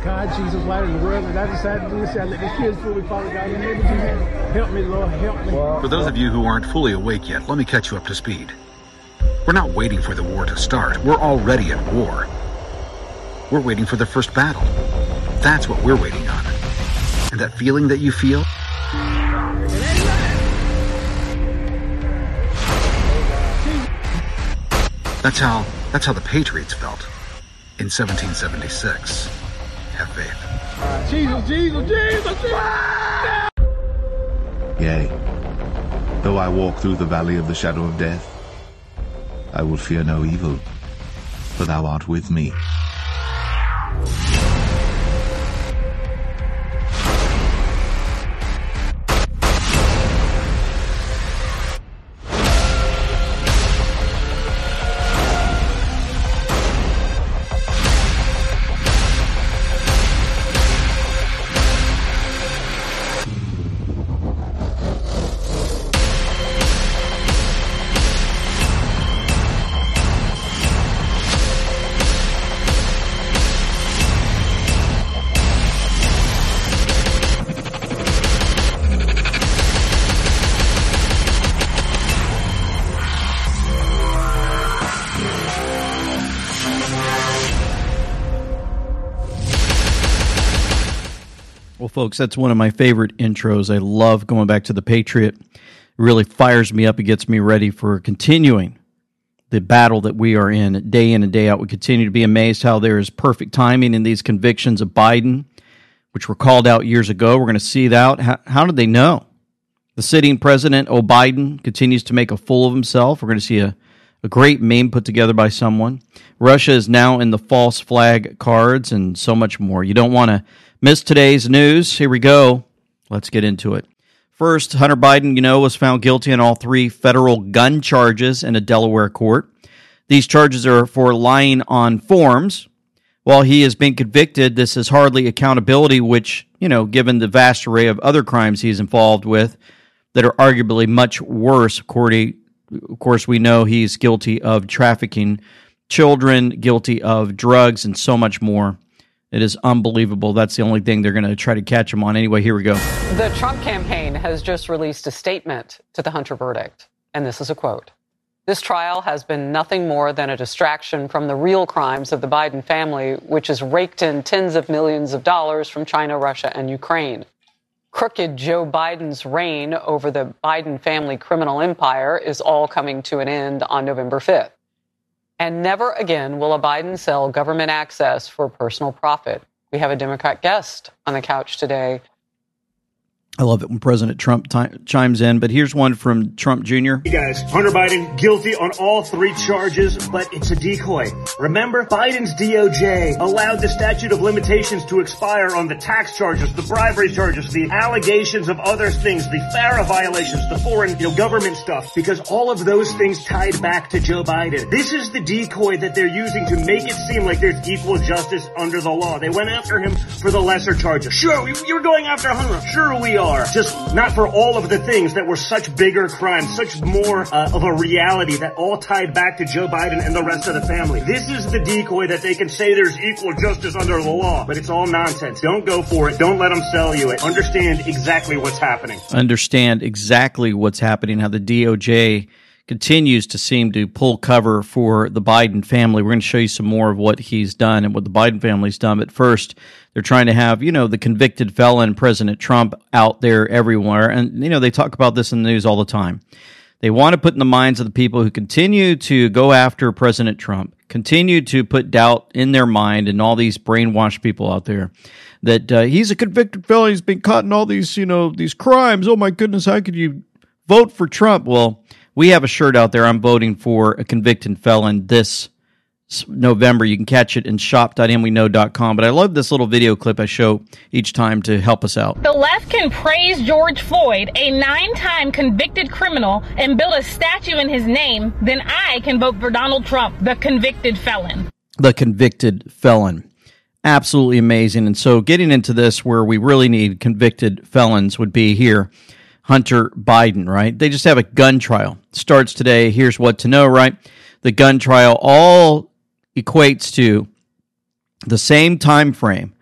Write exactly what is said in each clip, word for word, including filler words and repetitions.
God, Jesus, light in the world, and I decided to do this. I let these kids fully follow God in the name of Jesus. Help me, Lord, help me. For those of you who aren't fully awake yet, let me catch you up to speed. We're not waiting for the war to start. We're already at war. We're waiting for the first battle. That's what we're waiting on. And that feeling that you feel? That's how, that's how the Patriots felt in seventeen seventy-six. Have faith. Jesus, Jesus, Jesus, Jesus! Yea, though I walk through the valley of the shadow of death, I will fear no evil, for thou art with me. Well, folks, that's one of my favorite intros. I love going back to the Patriot. It really fires me up. It gets me ready for continuing the battle that we are in day in and day out. We continue to be amazed how there is perfect timing in these convictions of Biden, which were called out years ago. We're going to see that. How, how did they know? The sitting president, oh, Biden, continues to make a fool of himself. We're going to see a, a great meme put together by someone. Russia is now in the false flag cards and so much more. You don't want to miss today's news. Here we go. Let's get into it. First, Hunter Biden, you know, was found guilty on all three federal gun charges in a Delaware court. These charges are for lying on forms. While he has been convicted, this is hardly accountability, which, you know, given the vast array of other crimes he's involved with that are arguably much worse. Of course, we know he's guilty of trafficking children, guilty of drugs, and so much more. It is unbelievable. That's the only thing they're going to try to catch him on. Anyway, here we go. The Trump campaign has just released a statement to the Hunter verdict, and this is a quote. This trial has been nothing more than a distraction from the real crimes of the Biden family, which has raked in tens of millions of dollars from China, Russia, and Ukraine. Crooked Joe Biden's reign over the Biden family criminal empire is all coming to an end on November fifth. And never again will a Biden sell government access for personal profit. We have a Democrat guest on the couch today. I love it when President Trump t- chimes in, but here's one from Trump Junior Hey guys, Hunter Biden guilty on all three charges, but it's a decoy. Remember, Biden's D O J allowed the statute of limitations to expire on the tax charges, the bribery charges, the allegations of other things, the FARA violations, the foreign you know, government stuff, because all of those things tied back to Joe Biden. This is the decoy that they're using to make it seem like there's equal justice under the law. They went after him for the lesser charges. Sure, we, you were going after Hunter. Sure we are. Just not for all of the things that were such bigger crimes, such more uh, of a reality that all tied back to Joe Biden and the rest of the family. This is the decoy that they can say there's equal justice under the law, but it's all nonsense. Don't go for it. Don't let them sell you it. Understand exactly what's happening. Understand exactly what's happening, how the D O J continues to seem to pull cover for the Biden family. We're going to show you some more of what he's done and what the Biden family's done. But first, they're trying to have, you know, the convicted felon, President Trump, out there everywhere. And, you know, they talk about this in the news all the time. They want to put in the minds of the people who continue to go after President Trump, continue to put doubt in their mind, and all these brainwashed people out there that uh, he's a convicted felon. He's been caught in all these, you know, these crimes. Oh, my goodness, how could you vote for Trump? Well, we have a shirt out there. I'm voting for a convicted felon this November. You can catch it in shop dot m we know dot com. But I love this little video clip I show each time to help us out. The left can praise George Floyd, a nine-time convicted criminal, and build a statue in his name. Then I can vote for Donald Trump, the convicted felon. The convicted felon. Absolutely amazing. And so getting into this where we really need convicted felons would be here. Hunter Biden, right? They just have a gun trial. Starts today. Here's what to know, right? The gun trial all equates to the same time frame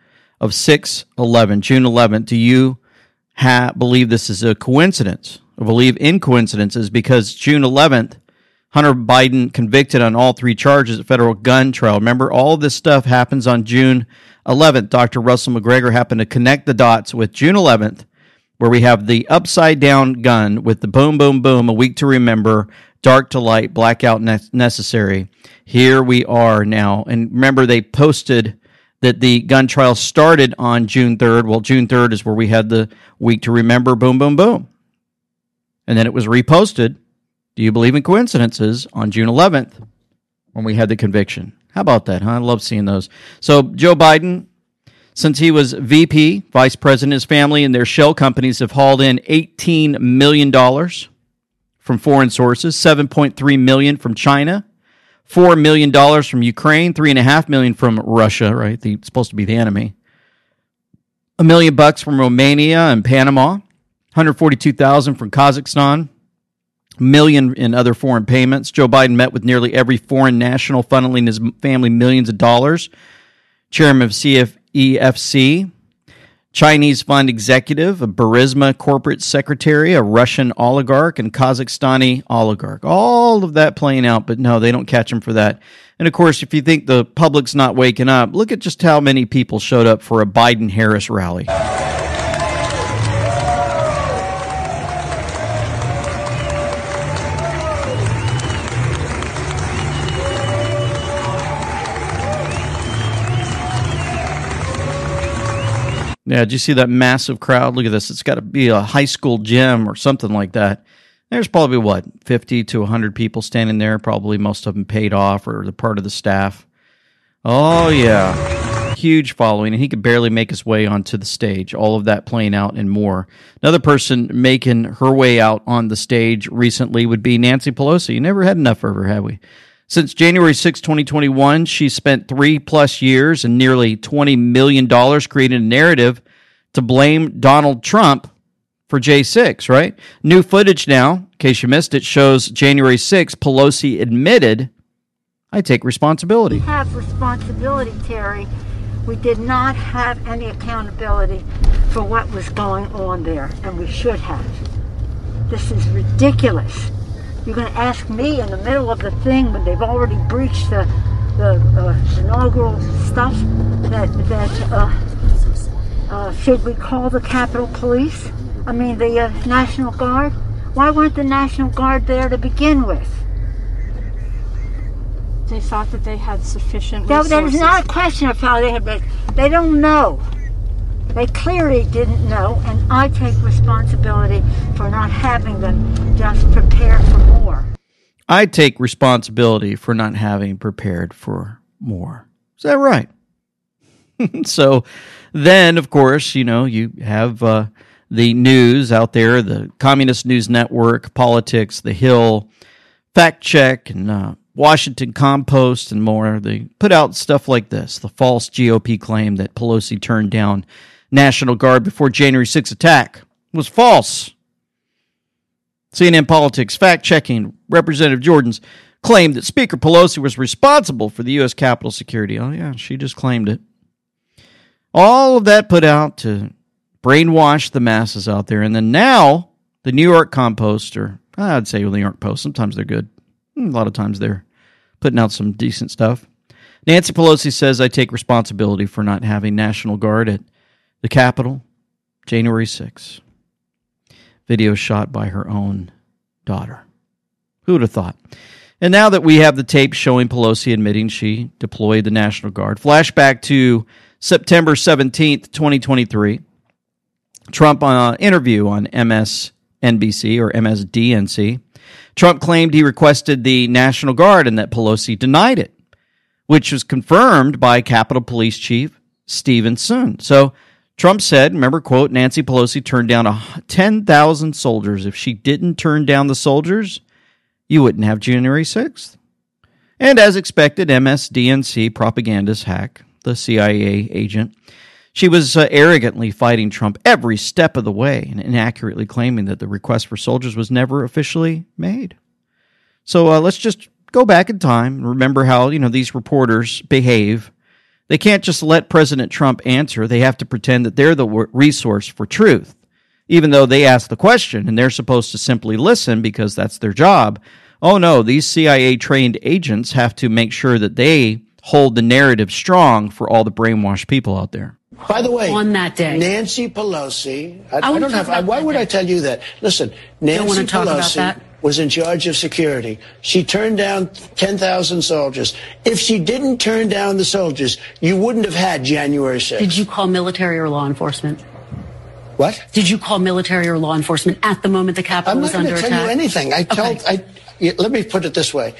of six eleven, June eleventh. Do you ha- believe this is a coincidence? Or believe in coincidences? Because June eleventh, Hunter Biden convicted on all three charges at federal gun trial. Remember, all of this stuff happens on June eleventh. Doctor Russell McGregor happened to connect the dots with June eleventh, where we have the upside-down gun with the boom, boom, boom, a week to remember, dark to light, blackout ne- necessary. Here we are now. And remember, they posted that the gun trial started on June third. Well, June third is where we had the week to remember, boom, boom, boom. And then it was reposted. Do you believe in coincidences on June eleventh when we had the conviction? How about that, huh? I love seeing those. So Joe Biden, since he was V P, vice president, his family and their shell companies have hauled in eighteen million dollars from foreign sources, seven point three million dollars from China, four million dollars from Ukraine, three point five million dollars from Russia, right? The, it's supposed to be the enemy. A million bucks from Romania and Panama, one hundred forty-two thousand dollars from Kazakhstan, million in other foreign payments. Joe Biden met with nearly every foreign national, funneling his family millions of dollars. Chairman of C F E F C, Chinese fund executive, a Burisma corporate secretary, a Russian oligarch, and Kazakhstani oligarch. All of that playing out, but no, they don't catch him for that. And of course, if you think the public's not waking up, look at just how many people showed up for a Biden-Harris rally. Yeah, did you see that massive crowd? Look at this. It's got to be a high school gym or something like that. There's probably, what, fifty to one hundred people standing there. Probably most of them paid off or the part of the staff. Oh, yeah. Huge following, and he could barely make his way onto the stage. All of that playing out and more. Another person making her way out on the stage recently would be Nancy Pelosi. You never had enough of her, have we? Since January sixth, twenty twenty-one, she spent three-plus years and nearly twenty million dollars creating a narrative to blame Donald Trump for J six, right? New footage now, in case you missed it, shows January sixth, Pelosi admitted, I take responsibility. We have responsibility, Terry. We did not have any accountability for what was going on there, and we should have. This is ridiculous. You're going to ask me in the middle of the thing when they've already breached the, the uh, inaugural stuff that, that uh, uh, should we call the Capitol Police? I mean, the uh, National Guard? Why weren't the National Guard there to begin with? They thought that they had sufficient That, resources. that is not a question of how they had been. They don't know. They clearly didn't know, and I take responsibility for not having them just prepare for more. I take responsibility for not having prepared for more. Is that right? So then, of course, you know, you have uh, the news out there, the Communist News Network, Politics, The Hill, Fact Check, and uh, Washington Compost, and more. They put out stuff like this, the false G O P claim that Pelosi turned down National Guard before January sixth attack was false. C N N Politics fact-checking Representative Jordan's claimed that Speaker Pelosi was responsible for the U S Capitol security. Oh, yeah, she just claimed it. All of that put out to brainwash the masses out there. And then now, the New York Compost, or I'd say the New York Post, sometimes they're good. A lot of times they're putting out some decent stuff. Nancy Pelosi says, I take responsibility for not having National Guard at the Capitol, January sixth. Video shot by her own daughter. Who would have thought? And now that we have the tape showing Pelosi admitting she deployed the National Guard, flashback to September seventeenth, twenty twenty-three. Trump on an interview on M S N B C or M S D N C. Trump claimed he requested the National Guard and that Pelosi denied it, which was confirmed by Capitol Police Chief Steven Sund. So Trump said, remember, quote, Nancy Pelosi turned down ten thousand soldiers. If she didn't turn down the soldiers, you wouldn't have January sixth. And as expected, M S D N C propagandist hack, the C I A agent, she was uh, arrogantly fighting Trump every step of the way and inaccurately claiming that the request for soldiers was never officially made. So uh, let's just go back in time and remember how, you know, these reporters behave. They can't just let President Trump answer. They have to pretend that they're the resource for truth, even though they ask the question and they're supposed to simply listen because that's their job. Oh, no, these C I A-trained agents have to make sure that they hold the narrative strong for all the brainwashed people out there. By the way, on that day, Nancy Pelosi, I, I, I don't have, I, why would day. I tell you that? Listen, Nancy Pelosi was in charge of security. She turned down ten thousand soldiers. If she didn't turn down the soldiers, you wouldn't have had January sixth. Did you call military or law enforcement? What? Did you call military or law enforcement at the moment the Capitol was under attack? I'm not going to tell you anything. I told, okay. I, let me put it this way.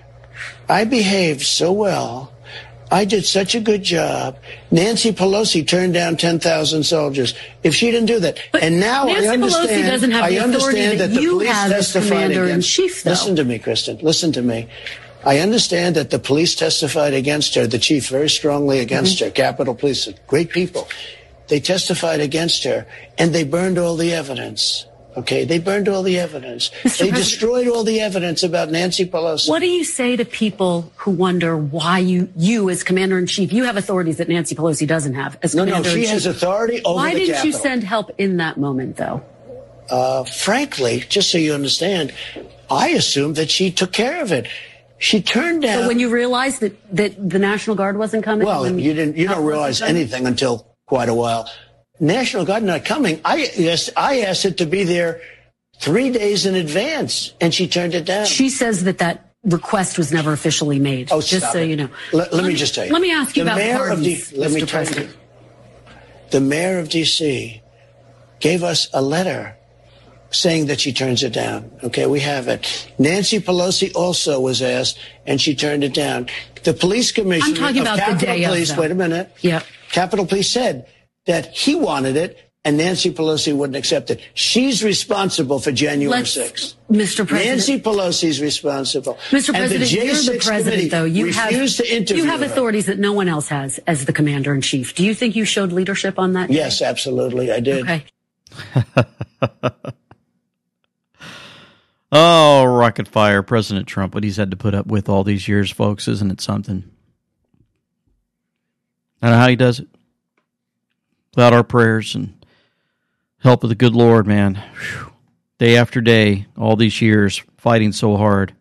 I behaved so well. I did such a good job. Nancy Pelosi turned down ten thousand soldiers. If she didn't do that, but and now Nancy I understand. Pelosi doesn't have the I understand that, that the you police have testified as commander against. in chief, though. Listen to me, Kristen. Listen to me. I understand that the police testified against her. The chief very strongly against mm-hmm. her. Capitol Police, great people. They testified against her, and they burned all the evidence. Okay, they burned all the evidence. Mister They President, destroyed all the evidence about Nancy Pelosi. What do you say to people who wonder why you, you as commander-in-chief, you have authorities that Nancy Pelosi doesn't have as no, commander-in-chief? No, she has authority over why the didn't Capitol. you send help in that moment, though? Uh, frankly, just so you understand, I assumed that she took care of it. She turned down. So when you realized that, that the National Guard wasn't coming? Well, you didn't. You don't realize anything until quite a while. National Guard not coming. I asked, I asked it to be there three days in advance, and she turned it down. She says that that request was never officially made. Oh, just stop so it. you know. Let, let me just tell you. Let me ask you the about mayor pardons, of D- Let Mister me tell President. you. The mayor of D C gave us a letter saying that she turns it down. Okay, we have it. Nancy Pelosi also was asked, and she turned it down. The police commissioner I'm talking of about Capitol the day Police, of, wait a minute. Yeah. Capitol Police said that he wanted it, and Nancy Pelosi wouldn't accept it. She's responsible for January sixth. Mister President. Nancy Pelosi's responsible. Mister And President, the you're the president, though. You have, to interview you have her. authorities that no one else has as the commander-in-chief. Do you think you showed leadership on that day? Yes, absolutely, I did. Okay. Oh, rocket fire, President Trump, what he's had to put up with all these years, folks, isn't it something? I don't know how he does it. Without our prayers and help of the good Lord, man. Whew. Day after day, all these years, fighting so hard.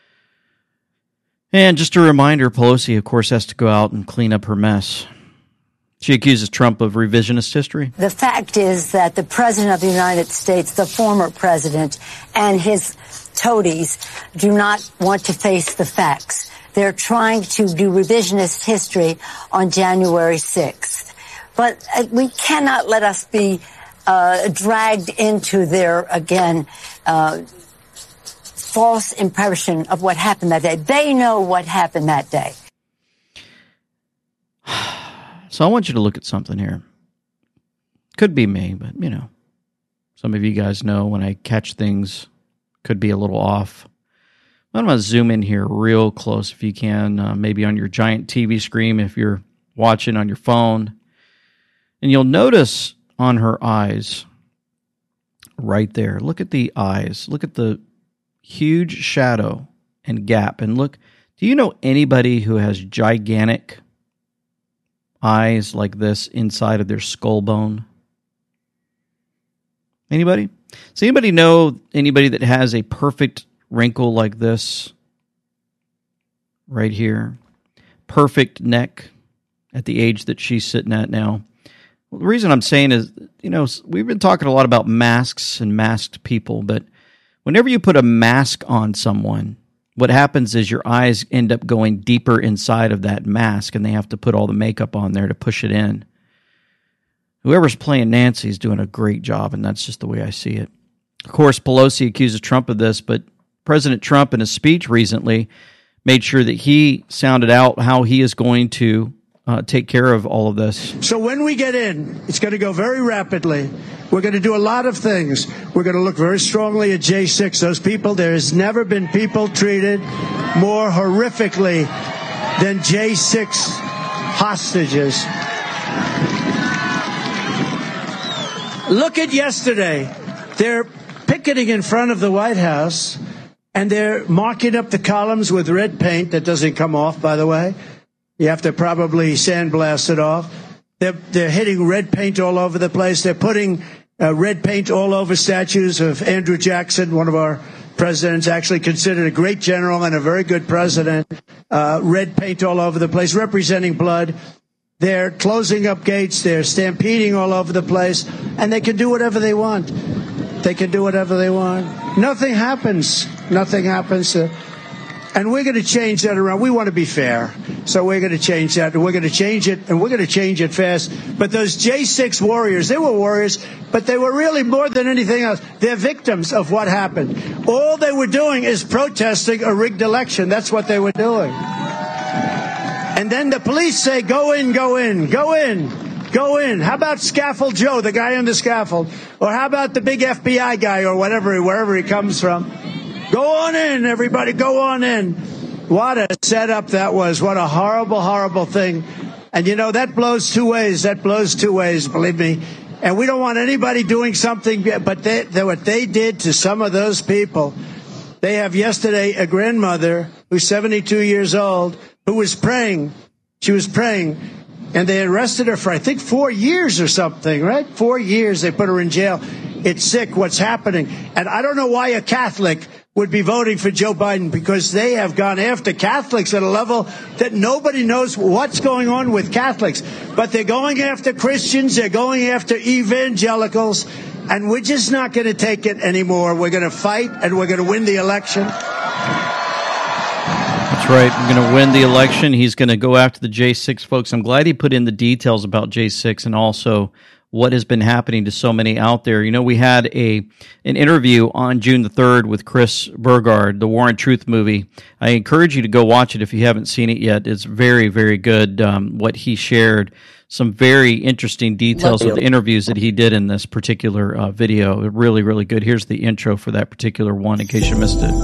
And just a reminder, Pelosi, of course, has to go out and clean up her mess. She accuses Trump of revisionist history. The fact is that the President of the United States, the former president, and his toadies do not want to face the facts. They're trying to do revisionist history on January sixth. But uh, we cannot let us be uh, dragged into their, again, uh, false impression of what happened that day. They know what happened that day. So I want you to look at something here. Could be me, but, you know, some of you guys know when I catch things, could be a little off. I'm going to zoom in here real close if you can, uh, maybe on your giant T V screen if you're watching on your phone. And you'll notice on her eyes, right there, look at the eyes. Look at the huge shadow and gap. And look, do you know anybody who has gigantic eyes like this inside of their skull bone? Anybody? Does anybody know anybody that has a perfect wrinkle like this right here? Perfect neck at the age that she's sitting at now. Well, the reason I'm saying is, you know, we've been talking a lot about masks and masked people, but whenever you put a mask on someone, what happens is your eyes end up going deeper inside of that mask, and they have to put all the makeup on there to push it in. Whoever's playing Nancy is doing a great job, and that's just the way I see it. Of course, Pelosi accuses Trump of this, but President Trump, in a speech recently, made sure that he sounded out how he is going to uh, take care of all of this. So when we get in, it's going to go very rapidly. We're going to do a lot of things. We're going to look very strongly at J six. Those people, there has never been people treated more horrifically than J six hostages. Look at yesterday. They're picketing in front of the White House, and they're marking up the columns with red paint that doesn't come off, by the way. You have to probably sandblast it off. They're, they're hitting red paint all over the place. They're putting uh, red paint all over statues of Andrew Jackson, one of our presidents, actually considered a great general and a very good president. Uh, red paint all over the place, representing blood. They're closing up gates. They're stampeding all over the place. And they can do whatever they want. They can do whatever they want. Nothing happens. Nothing happens. Uh, and we're going to change that around. We want to be fair. So we're going to change that. And we're going to change it. And we're going to change it fast. But those J six warriors, they were warriors, but they were really more than anything else. They're victims of what happened. All they were doing is protesting a rigged election. That's what they were doing. And then the police say, go in, go in, go in, go in. How about Scaffold Joe, the guy on the scaffold? Or how about the big F B I guy or whatever, wherever he comes from? Go on in, everybody, go on in. What a setup that was. What a horrible, horrible thing. And, you know, that blows two ways. That blows two ways, believe me. And we don't want anybody doing something, but they, they, what they did to some of those people. They have yesterday a grandmother who's seventy-two years old who was praying. She was praying, and they arrested her for, I think, four years or something, right? Four years. They put her in jail. It's sick what's happening. And I don't know why a Catholic would be voting for Joe Biden, because they have gone after Catholics at a level that nobody knows what's going on with Catholics. But they're going after Christians. They're going after evangelicals. And we're just not going to take it anymore. We're going to fight, and we're going to win the election. That's right. We're going to win the election. He's going to go after the J six folks. I'm glad he put in the details about J six and also what has been happening to so many out there. You know, we had a an interview on June the third with Chris Burgard, the War and Truth movie. I encourage you to go watch it if you haven't seen it yet. It's very, very good, um, what he shared. Some very interesting details of the interviews that he did in this particular uh, video. Really, really good. Here's the intro for that particular one in case you missed it.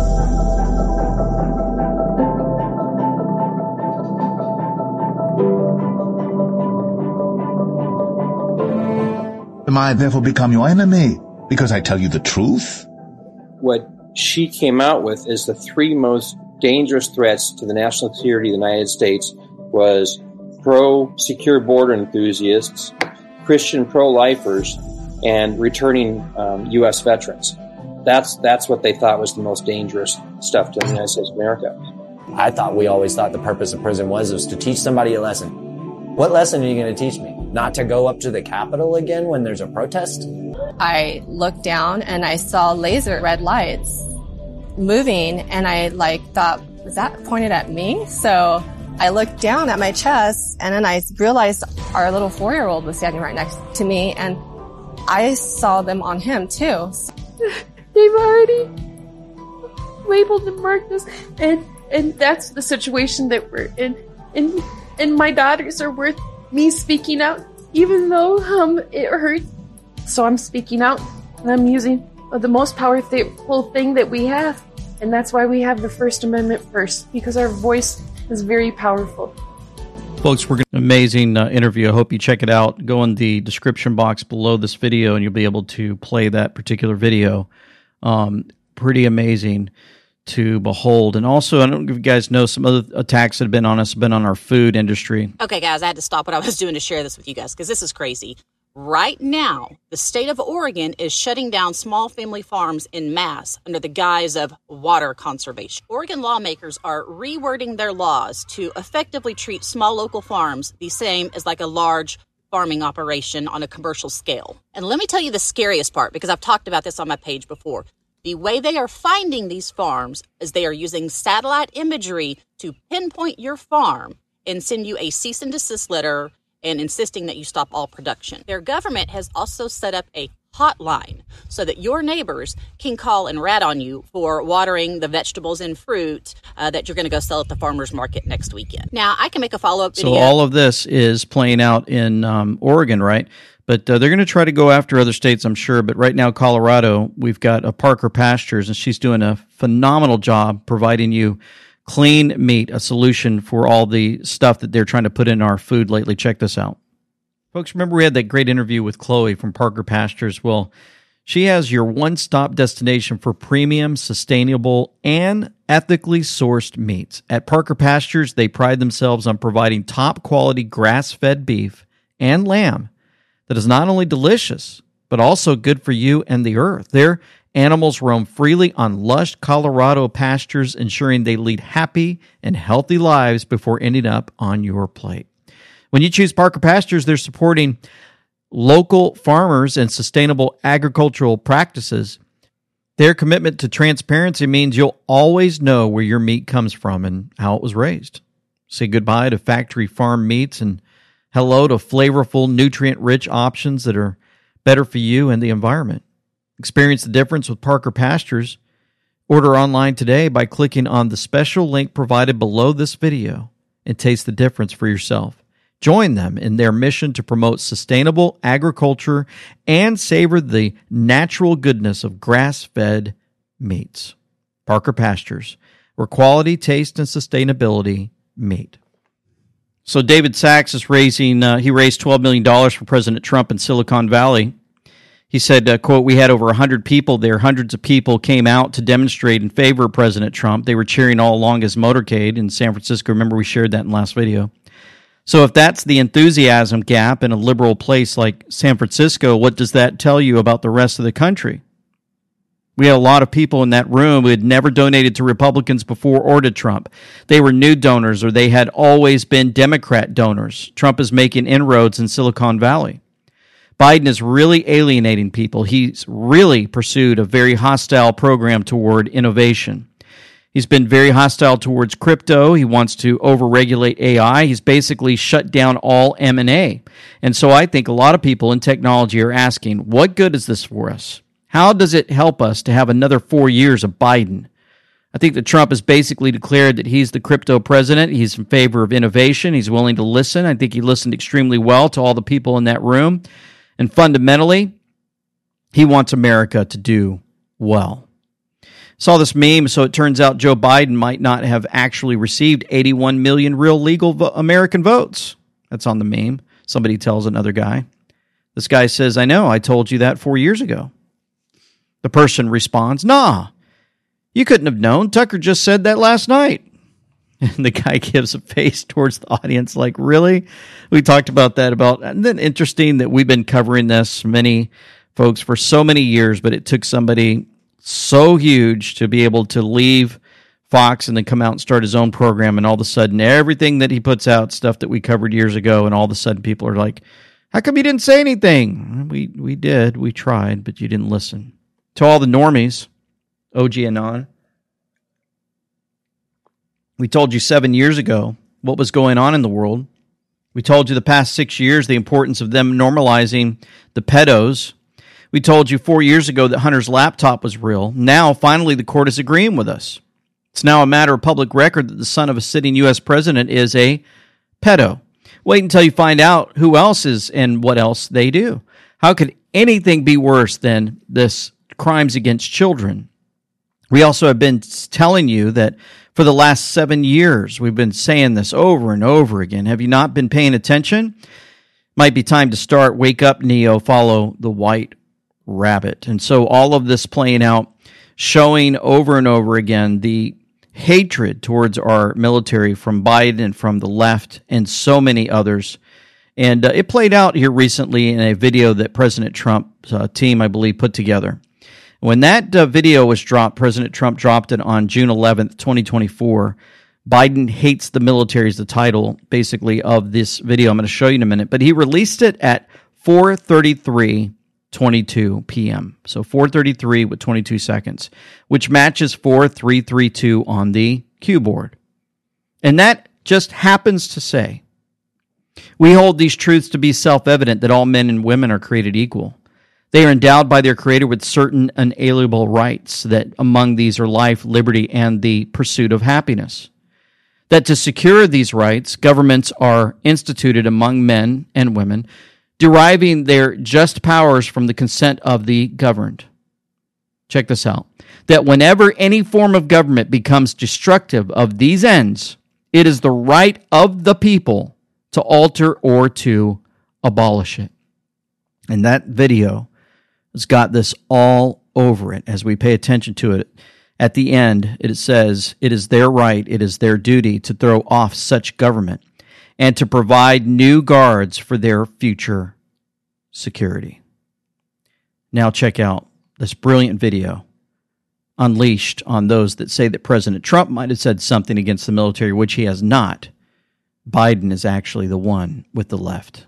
Am I therefore become your enemy because I tell you the truth? What she came out with is the three most dangerous threats to the national security of the United States was pro-secure border enthusiasts, Christian pro-lifers, and returning um, U S veterans. That's that's what they thought was the most dangerous stuff to the United States of America. I thought we always thought the purpose of prison was, was to teach somebody a lesson. What lesson are you going to teach me? Not to go up to the Capitol again when there's a protest? I looked down and I saw laser red lights moving, and I like thought, was that pointed at me? So I looked down at my chest, and then I realized our little four-year-old was standing right next to me, and I saw them on him too. They've already labeled and marked us, and and that's the situation that we're in. And and my daughters are worth me speaking out, even though um it hurt. So I'm speaking out, and I'm using the most powerful thing that we have, and that's why we have the First Amendment first, because our voice is very powerful. Folks, we're going to amazing uh, interview. I hope you check it out. Go in the description box below this video, and you'll be able to play that particular video. Um, pretty amazing to behold. And also, I don't know if you guys know, some other attacks that have been on us have been on our food industry. Okay, guys, I had to stop what I was doing to share this with you guys because this is crazy. Right now, the state of Oregon is shutting down small family farms en masse under the guise of water conservation. Oregon lawmakers are rewording their laws to effectively treat small local farms the same as like a large farming operation on a commercial scale. And let me tell you the scariest part, because I've talked about this on my page before. The way they are finding these farms is they are using satellite imagery to pinpoint your farm and send you a cease and desist letter and insisting that you stop all production. Their government has also set up a hotline so that your neighbors can call and rat on you for watering the vegetables and fruit uh, that you're going to go sell at the farmer's market next weekend. Now, I can make a follow-up video. So all of this is playing out in um, Oregon, right? But uh, they're going to try to go after other states, I'm sure. But right now, Colorado, we've got a Parker Pastures, and she's doing a phenomenal job providing you clean meat, a solution for all the stuff that they're trying to put in our food lately. Check this out. Folks, remember we had that great interview with Chloe from Parker Pastures? Well, she has your one-stop destination for premium, sustainable, and ethically sourced meats. At Parker Pastures, they pride themselves on providing top-quality grass-fed beef and lamb that is not only delicious, but also good for you and the earth. Their animals roam freely on lush Colorado pastures, ensuring they lead happy and healthy lives before ending up on your plate. When you choose Parker Pastures, they're supporting local farmers and sustainable agricultural practices. Their commitment to transparency means you'll always know where your meat comes from and how it was raised. Say goodbye to factory farm meats and hello to flavorful, nutrient-rich options that are better for you and the environment. Experience the difference with Parker Pastures. Order online today by clicking on the special link provided below this video and taste the difference for yourself. Join them in their mission to promote sustainable agriculture and savor the natural goodness of grass-fed meats. Parker Pastures, where quality, taste, and sustainability meet. So David Sachs is raising, uh, he raised twelve million dollars for President Trump in Silicon Valley. He said, uh, quote, "We had over one hundred people there. Hundreds of people came out to demonstrate in favor of President Trump. They were cheering all along his motorcade in San Francisco." Remember, we shared that in the last video. So if that's the enthusiasm gap in a liberal place like San Francisco, what does that tell you about the rest of the country? We had a lot of people in that room who had never donated to Republicans before or to Trump. They were new donors, or they had always been Democrat donors. Trump is making inroads in Silicon Valley. Biden is really alienating people. He's really pursued a very hostile program toward innovation. He's been very hostile towards crypto. He wants to overregulate A I. He's basically shut down all M and A. And so I think a lot of people in technology are asking, what good is this for us? How does it help us to have another four years of Biden? I think that Trump has basically declared that he's the crypto president. He's in favor of innovation. He's willing to listen. I think he listened extremely well to all the people in that room. And fundamentally, he wants America to do well. Saw this meme, so it turns out Joe Biden might not have actually received eighty-one million real legal vo- American votes. That's on the meme. Somebody tells another guy. This guy says, "I know, I told you that four years ago." The person responds, "Nah, you couldn't have known. Tucker just said that last night." And the guy gives a face towards the audience like, really? We talked about that about, and then interesting that we've been covering this, many folks, for so many years, but it took somebody so huge to be able to leave Fox and then come out and start his own program, and all of a sudden everything that he puts out, stuff that we covered years ago, and all of a sudden people are like, how come you didn't say anything? We we did, we tried, but you didn't listen. To all the normies, O G Anon, we told you seven years ago what was going on in the world. We told you the past six years the importance of them normalizing the pedos. We told you four years ago that Hunter's laptop was real. Now, finally, the court is agreeing with us. It's now a matter of public record that the son of a sitting U S president is a pedo. Wait until you find out who else is and what else they do. How could anything be worse than this crimes against children? We also have been telling you that for the last seven years, we've been saying this over and over again. Have you not been paying attention? Might be time to start. Wake up, Neo. Follow the white rabbit. And so all of this playing out, showing over and over again the hatred towards our military from Biden and from the left and so many others. And uh, it played out here recently in a video that President Trump's uh, team, I believe, put together. When that uh, video was dropped, President Trump dropped it on June eleventh, twenty twenty-four. Biden hates the military is the title, basically, of this video. I'm going to show you in a minute. But he released it at four thirty-three twenty-two p.m. So four thirty-three with twenty-two seconds, which matches four three three two on the cue board. And that just happens to say, we hold these truths to be self-evident that all men and women are created equal. They are endowed by their Creator with certain unalienable rights, that among these are life, liberty, and the pursuit of happiness. That to secure these rights, governments are instituted among men and women, deriving their just powers from the consent of the governed. Check this out. That whenever any form of government becomes destructive of these ends, it is the right of the people to alter or to abolish it. And that video has got this all over it as we pay attention to it. At the end, it says, it is their right, it is their duty to throw off such government and to provide new guards for their future security. Now check out this brilliant video unleashed on those that say that President Trump might have said something against the military, which he has not. Biden is actually the one with the left.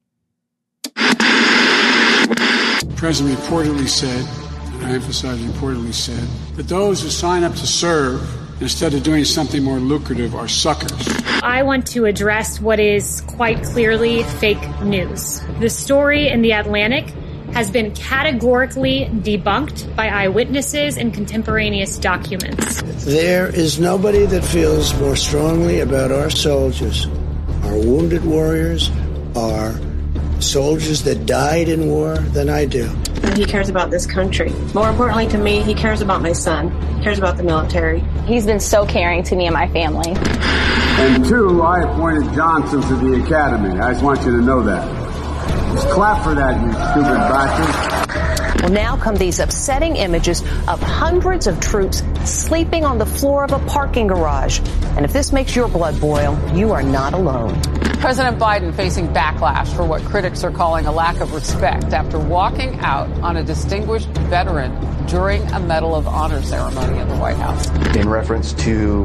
The president reportedly said, and I emphasize reportedly said, that those who sign up to serve instead of doing something more lucrative are suckers. I want to address what is quite clearly fake news. The story in The Atlantic has been categorically debunked by eyewitnesses and contemporaneous documents. There is nobody that feels more strongly about our soldiers, our wounded warriors, our soldiers that died in war than I do. He cares about this country. More importantly to me, he cares about my son. He cares about the military. He's been so caring to me and my family. And two, I appointed Johnson to the academy. I just want you to know that. Just clap for that, you stupid bastards. Well, now come these upsetting images of hundreds of troops sleeping on the floor of a parking garage. And if this makes your blood boil, you are not alone. President Biden facing backlash for what critics are calling a lack of respect after walking out on a distinguished veteran during a Medal of Honor ceremony in the White House. In reference to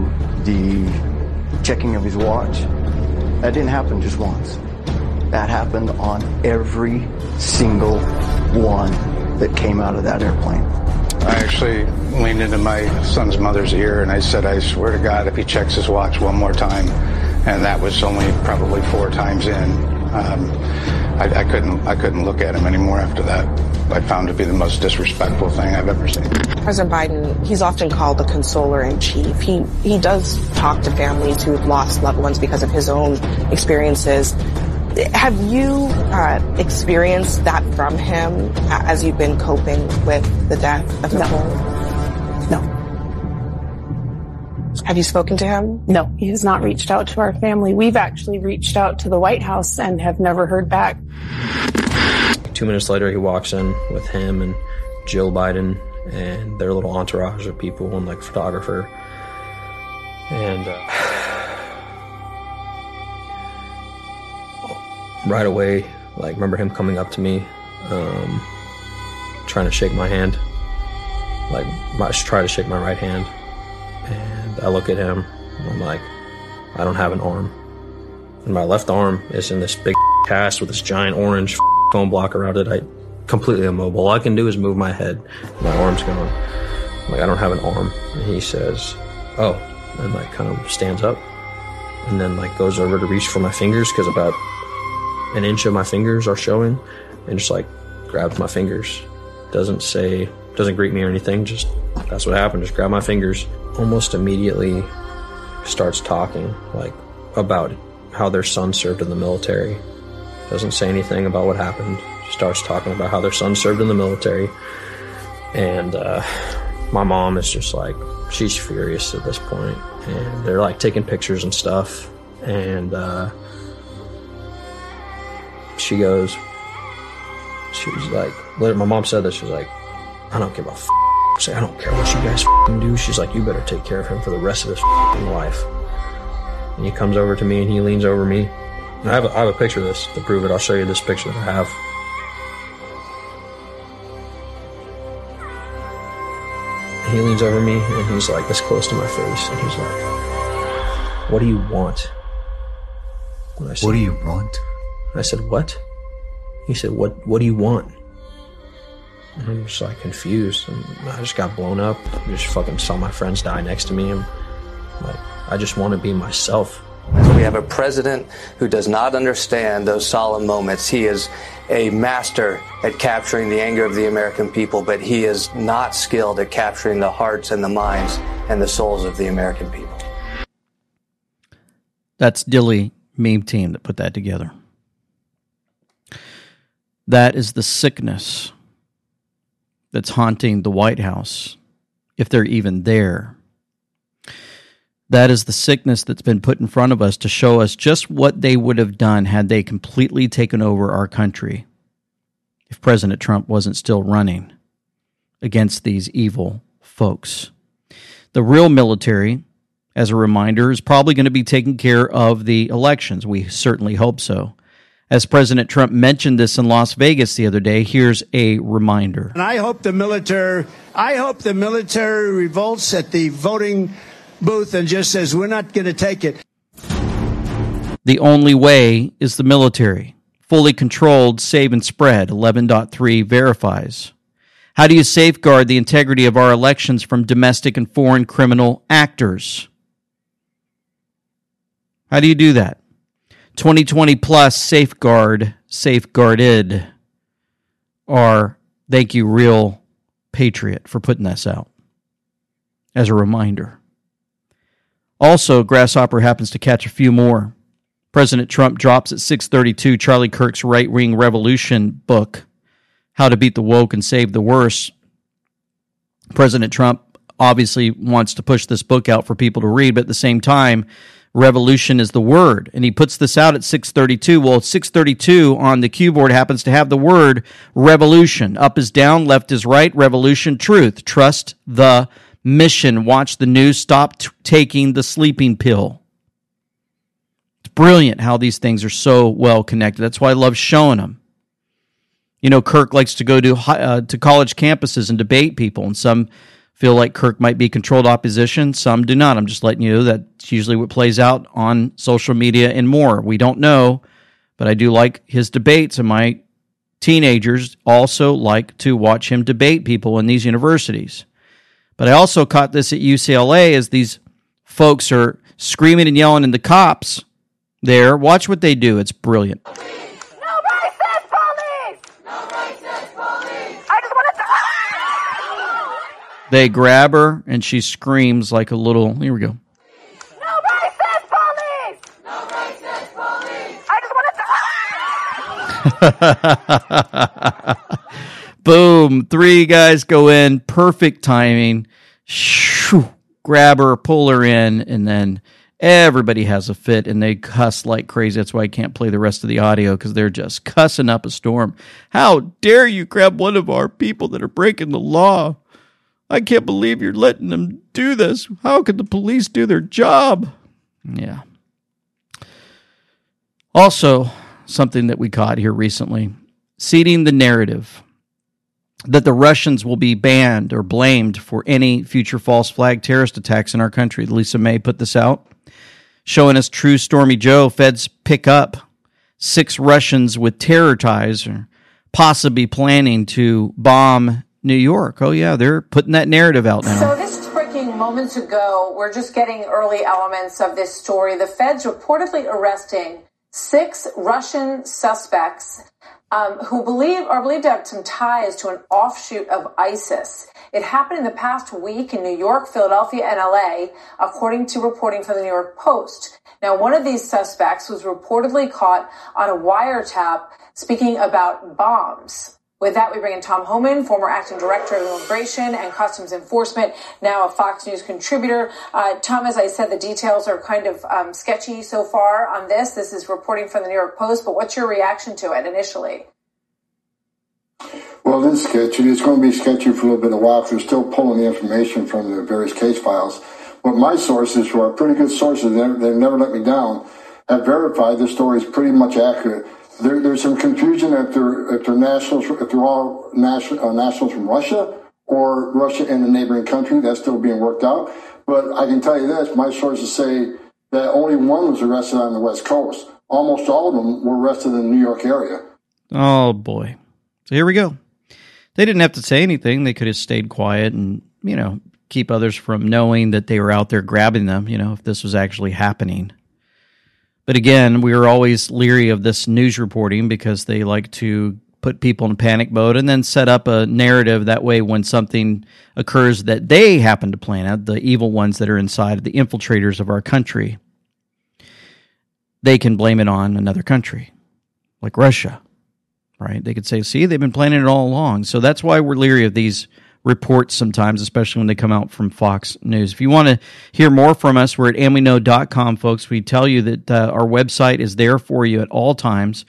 the checking of his watch, that didn't happen just once. That happened on every single one that came out of that airplane. I actually leaned into my son's mother's ear and I said, I swear to God, if he checks his watch one more time, and that was only probably four times in, um, I, I couldn't I couldn't look at him anymore after that. I found it to be the most disrespectful thing I've ever seen. President Biden, he's often called the consoler in chief. He he does talk to families who've lost loved ones because of his own experiences. Have you uh, experienced that from him as you've been coping with the death of No. Nicole? No. Have you spoken to him? No, he has not reached out to our family. We've actually reached out to the White House and have never heard back. Two minutes later, he walks in with him and Jill Biden and their little entourage of people and like photographer. And uh, right away, like remember him coming up to me, um, trying to shake my hand, like my, try to shake my right hand. And I look at him and I'm like, I don't have an arm. And my left arm is in this big cast with this giant orange foam block around it. I completely immobile. All I can do is move my head. My arm's gone. I'm like, I don't have an arm. And he says, oh, and like kind of stands up and then like goes over to reach for my fingers because about an inch of my fingers are showing and just like grabs my fingers. Doesn't say, doesn't greet me or anything. Just that's what happened. Just grab my fingers. Almost immediately starts talking like about how their son served in the military. Doesn't say anything about what happened. Starts talking about how their son served in the military. And uh, my mom is just like, she's furious at this point. And they're like taking pictures and stuff. And uh, she goes, she was like, my mom said that, she was like, I don't give a f***. Say, I don't care what you guys f***ing do. She's like, you better take care of him for the rest of his f***ing life. And he comes over to me and he leans over me. And I have a, I have a picture of this to prove it. I'll show you this picture that I have. And he leans over me and he's like this close to my face. And he's like, what do you want? And I said, What do you want? I said, what? He said, what, what do you want? And I'm just like confused, and I just got blown up. I just fucking saw my friends die next to me, and like, I just want to be myself. We have a president who does not understand those solemn moments. He is a master at capturing the anger of the American people, but he is not skilled at capturing the hearts and the minds and the souls of the American people. That's Dilly Meme Team that put that together. That is the sickness that's haunting the White House, if they're even there. That is the sickness that's been put in front of us to show us just what they would have done had they completely taken over our country if President Trump wasn't still running against these evil folks. The real military, as a reminder, is probably going to be taking care of the elections. We certainly hope so. As President Trump mentioned this in Las Vegas the other day, here's a reminder. And I hope the military, I hope the military revolts at the voting booth and just says, we're not going to take it. The only way is the military. Fully controlled, save and spread, eleven point three verifies. How do you safeguard the integrity of our elections from domestic and foreign criminal actors? How do you do that? twenty twenty plus safeguard, safeguarded are, thank you, Real Patriot, for putting this out as a reminder. Also, Grasshopper happens to catch a few more. President Trump drops at six thirty-two Charlie Kirk's Right-Wing Revolution book, How to Beat the Woke and Save the Worst. President Trump obviously wants to push this book out for people to read, but at the same time, revolution is the word, and he puts this out at six thirty-two. Well, six thirty-two on the cue board happens to have the word revolution. Up is down, left is right, revolution, truth. Trust the mission. Watch the news. Stop t- taking the sleeping pill. It's brilliant how these things are so well connected. That's why I love showing them. You know, Kirk likes to go to uh, to college campuses and debate people, and some feel like Kirk might be controlled opposition. Some do not. I'm just letting you know that's usually what plays out on social media and more. We don't know, but I do like his debates, and my teenagers also like to watch him debate people in these universities. But I also caught this at U C L A as these folks are screaming and yelling, and the cops there, watch what they do. It's brilliant. They grab her, and she screams like a little, here we go. No racist police! No racist police! I just want to... Boom. Three guys go in. Perfect timing. Shoo, grab her, pull her in, and then everybody has a fit, and they cuss like crazy. That's why I can't play the rest of the audio, because they're just cussing up a storm. How dare you grab one of our people that are breaking the law? I can't believe you're letting them do this. How could the police do their job? Yeah. Also, something that we caught here recently, seeding the narrative that the Russians will be banned or blamed for any future false flag terrorist attacks in our country. Lisa May put this out, showing us true Stormy Joe. Feds pick up six Russians with terror ties or possibly planning to bomb New York. Oh, yeah, they're putting that narrative out now. So this breaking moments ago, we're just getting early elements of this story. The feds reportedly arresting six Russian suspects um, who believe are believed to have some ties to an offshoot of ISIS. It happened in the past week in New York, Philadelphia, and L A, according to reporting from the New York Post. Now, one of these suspects was reportedly caught on a wiretap speaking about bombs. With that, we bring in Tom Homan, former acting director of Immigration and Customs Enforcement, now a Fox News contributor. Uh, Tom, as I said, the details are kind of um, sketchy so far on this. This is reporting from the New York Post, but what's your reaction to it initially? Well, it is sketchy. It's going to be sketchy for a little bit of while because we're still pulling the information from the various case files. But my sources, who are pretty good sources, they've, they've never let me down, have verified this story is pretty much accurate. There, there's some confusion if they're if they're nationals, if they're all national, uh, nationals from Russia or Russia and a neighboring country. That's still being worked out. But I can tell you this: my sources say that only one was arrested on the West Coast. Almost all of them were arrested in the New York area. Oh boy! So here we go. They didn't have to say anything. They could have stayed quiet and, you know, keep others from knowing that they were out there grabbing them. You know, if this was actually happening. But again, we are always leery of this news reporting because they like to put people in panic mode and then set up a narrative. That way, when something occurs that they happen to plan out, the evil ones that are inside, the infiltrators of our country, they can blame it on another country, like Russia, right? They could say, see, they've been planning it all along. So that's why we're leery of these reports sometimes, especially when they come out from Fox News. If you want to hear more from us, we're at and we know dot com, folks. We tell you that uh, our website is there for you at all times.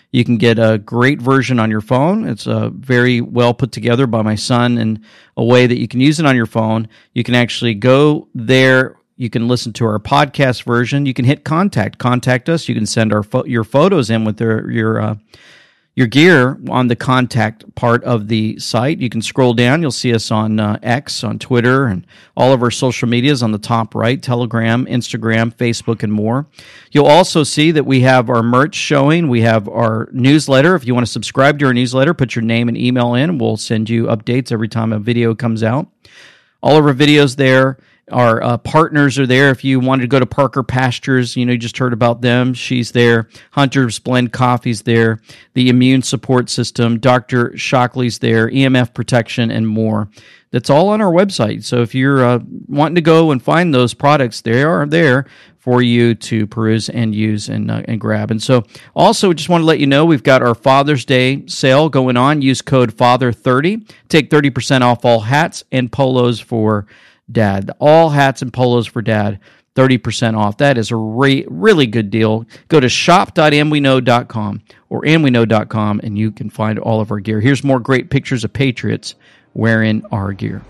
You can get a great version on your phone. It's uh, very well put together by my son in a way that you can use it on your phone. You can actually go there. You can listen to our podcast version. You can hit contact. Contact us. You can send our fo- your photos in with their, your uh, your gear on the contact part of the site. You can scroll down. You'll see us on uh, X, on Twitter, and all of our social medias on the top right, Telegram, Instagram, Facebook, and more. You'll also see that we have our merch showing. We have our newsletter. If you want to subscribe to our newsletter, put your name and email in. We'll send you updates every time a video comes out. All of our videos there. Our uh, partners are there. If you wanted to go to Parker Pastures, you know, you just heard about them. She's there. Hunter's Blend Coffee's there. The Immune Support System. Doctor Shockley's there. E M F Protection and more. That's all on our website. So if you're uh, wanting to go and find those products, they are there for you to peruse and use and uh, and grab. And so also just want to let you know we've got our Father's Day sale going on. Use code father thirty. Take thirty percent off all hats and polos for Dad. All hats and polos for Dad, thirty percent off. That is a re- really good deal. Go to shop dot am we know dot com or am we know dot com and you can find all of our gear. Here's more great pictures of Patriots wearing our gear.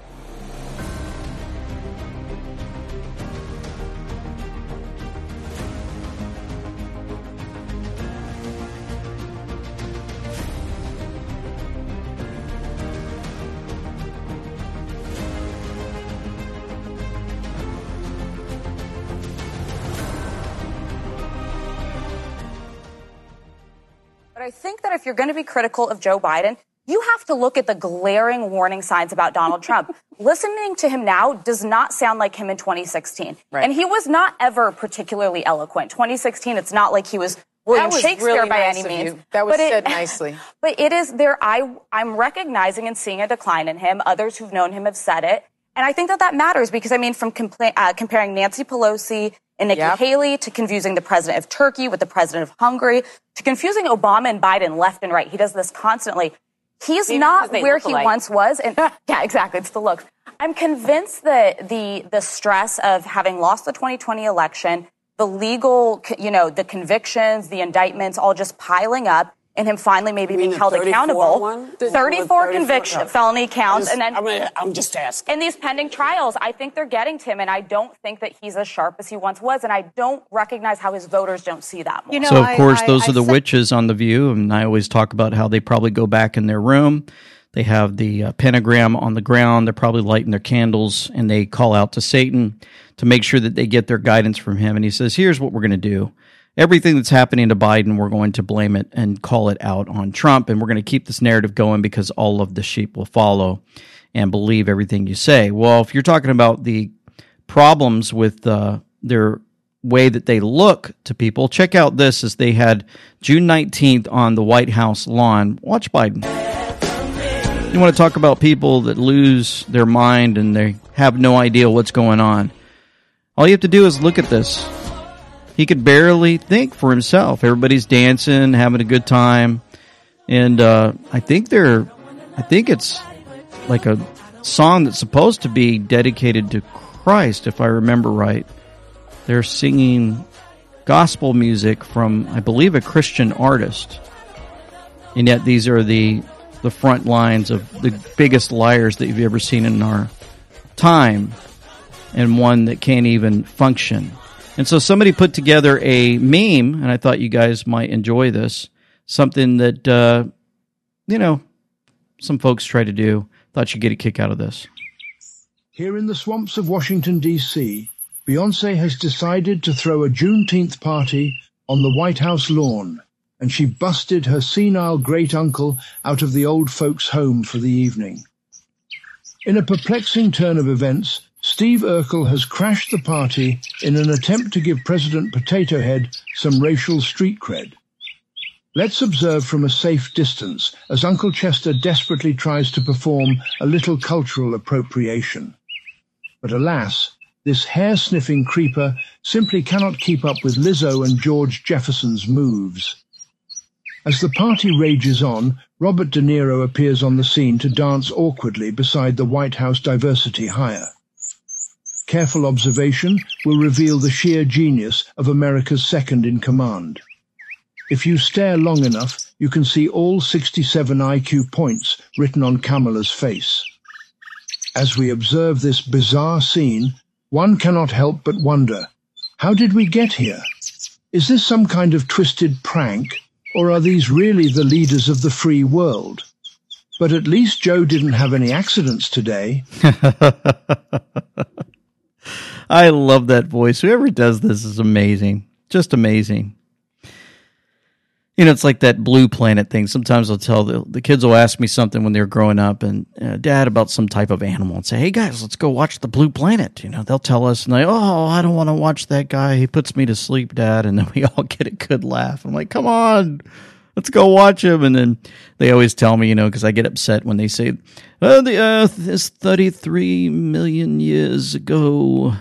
But I think that if you're going to be critical of Joe Biden, you have to look at the glaring warning signs about Donald Trump. Listening to him now does not sound like him in twenty sixteen. Right. And he was not ever particularly eloquent. twenty sixteen, it's not like he was William was Shakespeare really by nice any of means. you. That was but said it, nicely. But it is there. I, I'm recognizing and seeing a decline in him. Others who've known him have said it. And I think that that matters because, I mean, from compla- uh, comparing Nancy Pelosi and Nikki yep. Haley to confusing the president of Turkey with the president of Hungary to confusing Obama and Biden left and right. He does this constantly. He's Maybe not where he alike. once was. And yeah, exactly. It's the looks. I'm convinced that the the stress of having lost the twenty twenty election, the legal, you know, the convictions, the indictments, all just piling up, and him finally maybe being held accountable. One? thirty-four conviction, felony counts, Just, and then I mean, I'm just asking. in these pending trials, I think they're getting to him, and I don't think that he's as sharp as he once was, and I don't recognize how his voters don't see that more. You know, so, of I, course, I, those I, are the I, witches on The View, and I always talk about how they probably go back in their room. They have the uh, pentagram on the ground. They're probably lighting their candles, and they call out to Satan to make sure that they get their guidance from him. And he says, here's what we're going to do. Everything that's happening to Biden, we're going to blame it and call it out on Trump, and we're going to keep this narrative going because all of the sheep will follow and believe everything you say. Well, if you're talking about the problems with uh, their way that they look to people, check out this as they had June nineteenth on the White House lawn. Watch Biden. You want to talk about people that lose their mind and they have no idea what's going on. All you have to do is look at this. He could barely think for himself. Everybody's dancing, having a good time. And uh, I think they're, I think it's like a song that's supposed to be dedicated to Christ, if I remember right. They're singing gospel music from, I believe, a Christian artist. And yet these are the the front lines of the biggest liars that you've ever seen in our time, and one that can't even function. And so somebody put together a meme, and I thought you guys might enjoy this, something that, uh, you know, some folks try to do. Thought you'd get a kick out of this. Here in the swamps of Washington, D C, Beyoncé has decided to throw a Juneteenth party on the White House lawn, and she busted her senile great-uncle out of the old folks' home for the evening. In a perplexing turn of events, Steve Urkel has crashed the party in an attempt to give President Potato Head some racial street cred. Let's observe from a safe distance as Uncle Chester desperately tries to perform a little cultural appropriation. But alas, this hair-sniffing creeper simply cannot keep up with Lizzo and George Jefferson's moves. As the party rages on, Robert De Niro appears on the scene to dance awkwardly beside the White House diversity hire. Careful observation will reveal the sheer genius of America's second-in-command. If you stare long enough, you can see all sixty-seven I Q points written on Kamala's face. As we observe this bizarre scene, one cannot help but wonder, how did we get here? Is this some kind of twisted prank, or are these really the leaders of the free world? But at least Joe didn't have any accidents today. I love that voice. Whoever does this is amazing. Just amazing. You know, it's like that Blue Planet thing. Sometimes I'll tell the, the kids will ask me something when they're growing up, and uh, Dad, about some type of animal, and say, hey guys, let's go watch the Blue Planet. You know, they'll tell us, and they, oh, I don't want to watch that guy. He puts me to sleep, Dad. And then we all get a good laugh. I'm like, come on, let's go watch him. And then they always tell me, you know, because I get upset when they say, oh, the Earth is thirty-three million years ago.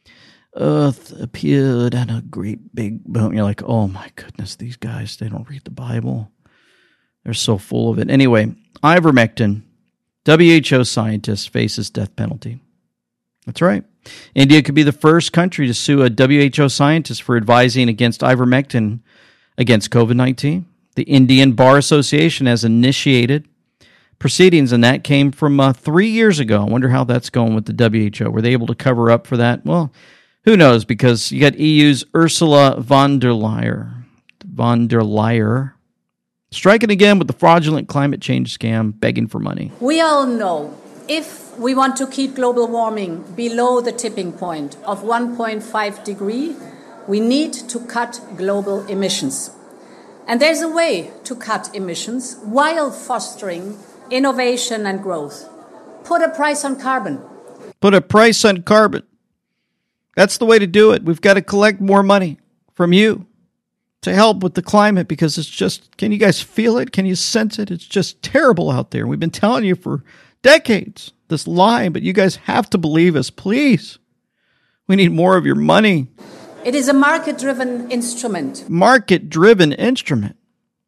Earth appeared and a great big boom. You're like, oh my goodness, these guys, they don't read the Bible. They're so full of it. Anyway, ivermectin, W H O scientist faces death penalty. That's right. India could be the first country to sue a W H O scientist for advising against ivermectin against COVID nineteen. The Indian Bar Association has initiated proceedings, and that came from uh, three years ago. I wonder how that's going with the W H O. Were they able to cover up for that? Well, who knows, because you got E U's Ursula von der Leyen, von der Leyen, striking again with the fraudulent climate change scam, begging for money. We all know if we want to keep global warming below the tipping point of one point five degree, we need to cut global emissions. And there's a way to cut emissions while fostering innovation and growth. Put a price on carbon. Put a price on carbon. That's the way to do it. We've got to collect more money from you to help with the climate, because it's just, can you guys feel it? Can you sense it? It's just terrible out there. We've been telling you for decades this lie, but you guys have to believe us, please. We need more of your money. It is a market-driven instrument. Market-driven instrument.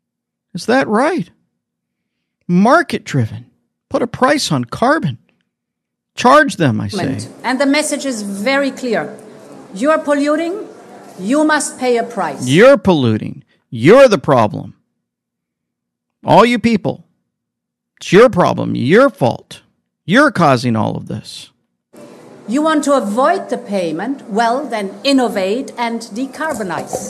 Is that right? Market-driven. Put a price on carbon. Charge them, I say. And the message is very clear. You're polluting, you must pay a price. You're polluting. You're the problem. All you people. It's your problem, your fault. You're causing all of this. You want to avoid the payment? Well, then innovate and decarbonize.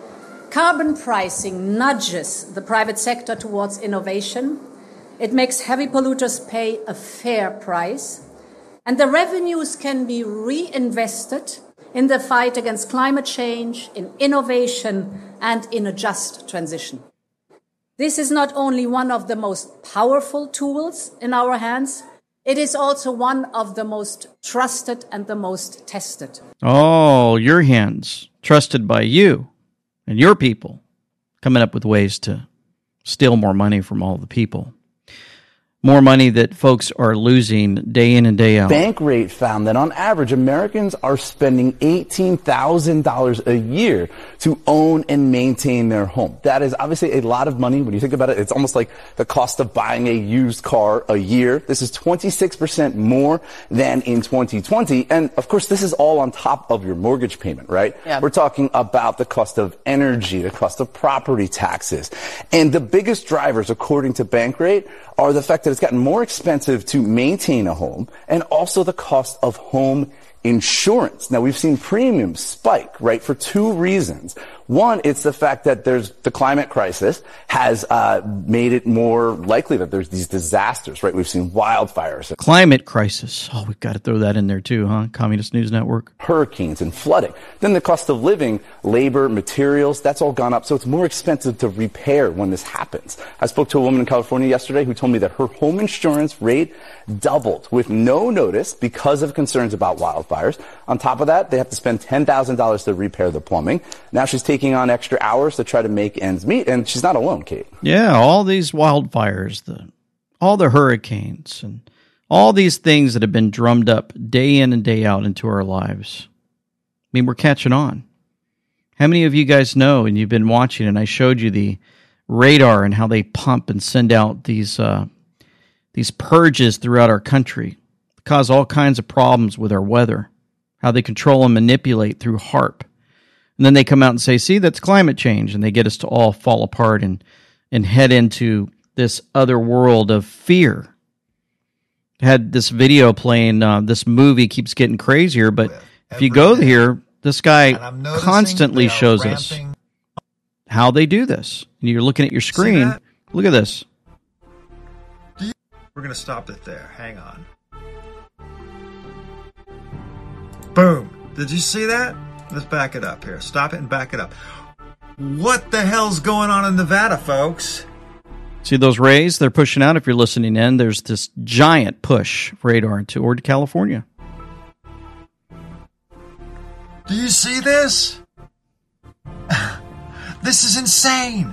Carbon pricing nudges the private sector towards innovation. It makes heavy polluters pay a fair price. And the revenues can be reinvested in the fight against climate change, in innovation, and in a just transition. This is not only one of the most powerful tools in our hands, it is also one of the most trusted and the most tested. Oh, your hands, trusted by you and your people, coming up with ways to steal more money from all the people. More money that folks are losing day in and day out. Bankrate found that on average, Americans are spending eighteen thousand dollars a year to own and maintain their home. That is obviously a lot of money. When you think about it, it's almost like the cost of buying a used car a year. This is twenty-six percent more than in twenty twenty. And of course, this is all on top of your mortgage payment, right? Yeah. We're talking about the cost of energy, the cost of property taxes. And the biggest drivers, according to Bankrate, are the fact that it's gotten more expensive to maintain a home and also the cost of home insurance. Now, we've seen premiums spike, right, for two reasons. One, it's the fact that there's the climate crisis has uh, made it more likely that there's these disasters, right? We've seen wildfires. Climate crisis. Oh, we've got to throw that in there too, huh? Communist News Network. Hurricanes and flooding. Then the cost of living, labor, materials, that's all gone up. So it's more expensive to repair when this happens. I spoke to a woman in California yesterday who told me that her home insurance rate doubled with no notice because of concerns about wildfires. On top of that, they have to spend ten thousand dollars to repair the plumbing. Now she's taking on extra hours to try to make ends meet, and she's not alone, Kate. Yeah, all these wildfires, the all the hurricanes, and all these things that have been drummed up day in and day out into our lives. I mean, we're catching on. How many of you guys know, and you've been watching, and I showed you the radar and how they pump and send out these uh, these purges throughout our country, cause all kinds of problems with our weather, how they control and manipulate through HAARP. And then they come out and say, see, that's climate change, and they get us to all fall apart and and head into this other world of fear. Had this video playing, uh, this movie keeps getting crazier, but if you go here, this guy constantly shows us how they do this. And you're looking at your screen. Look at this. We're going to stop it there. Hang on. Boom. Did you see that? Let's back it up here. Stop it and back it up. What the hell's going on in Nevada, folks? See those rays they're pushing out? If you're listening in, there's this giant push radar toward California. Do you see this? This is insane.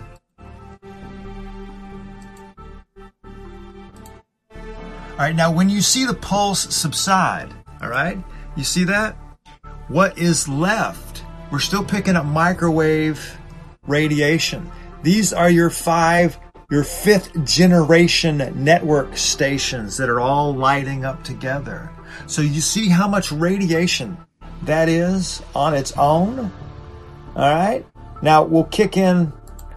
All right, now when you see the pulse subside, all right, you see that? What is left? We're still picking up microwave radiation. These are your five, your fifth generation network stations that are all lighting up together. So you see how much radiation that is on its own? All right. Now we'll kick in.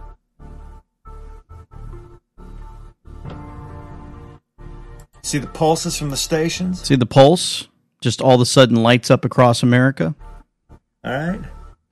See the pulses from the stations? See the pulse? Just all of a sudden lights up across America. All right.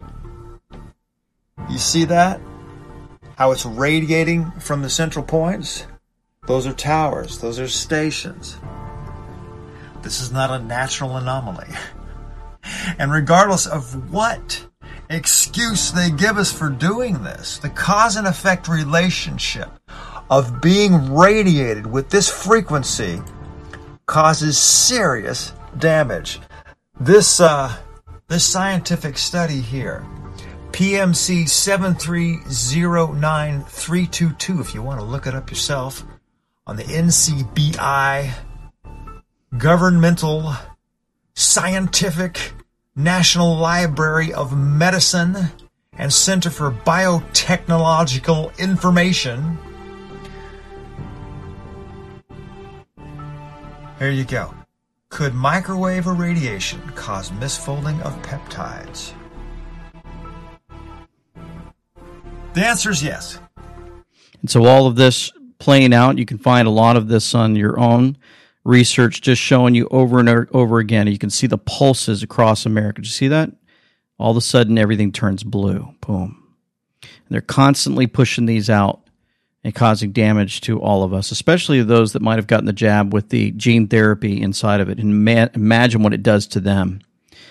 You see that? How it's radiating from the central points? Those are towers. Those are stations. This is not a natural anomaly. And regardless of what excuse they give us for doing this, the cause and effect relationship of being radiated with this frequency causes serious damage. This uh, this scientific study here, P M C seven three zero nine three two two, if you want to look it up yourself, on the N C B I Governmental Scientific National Library of Medicine and Center for Biotechnological Information. Here you go. Could microwave irradiation cause misfolding of peptides? The answer is yes. And so all of this playing out, you can find a lot of this on your own research, just showing you over and over again. You can see the pulses across America. Did you see that? All of a sudden, everything turns blue. Boom. And they're constantly pushing these out and causing damage to all of us, especially those that might have gotten the jab with the gene therapy inside of it. And ma- imagine what it does to them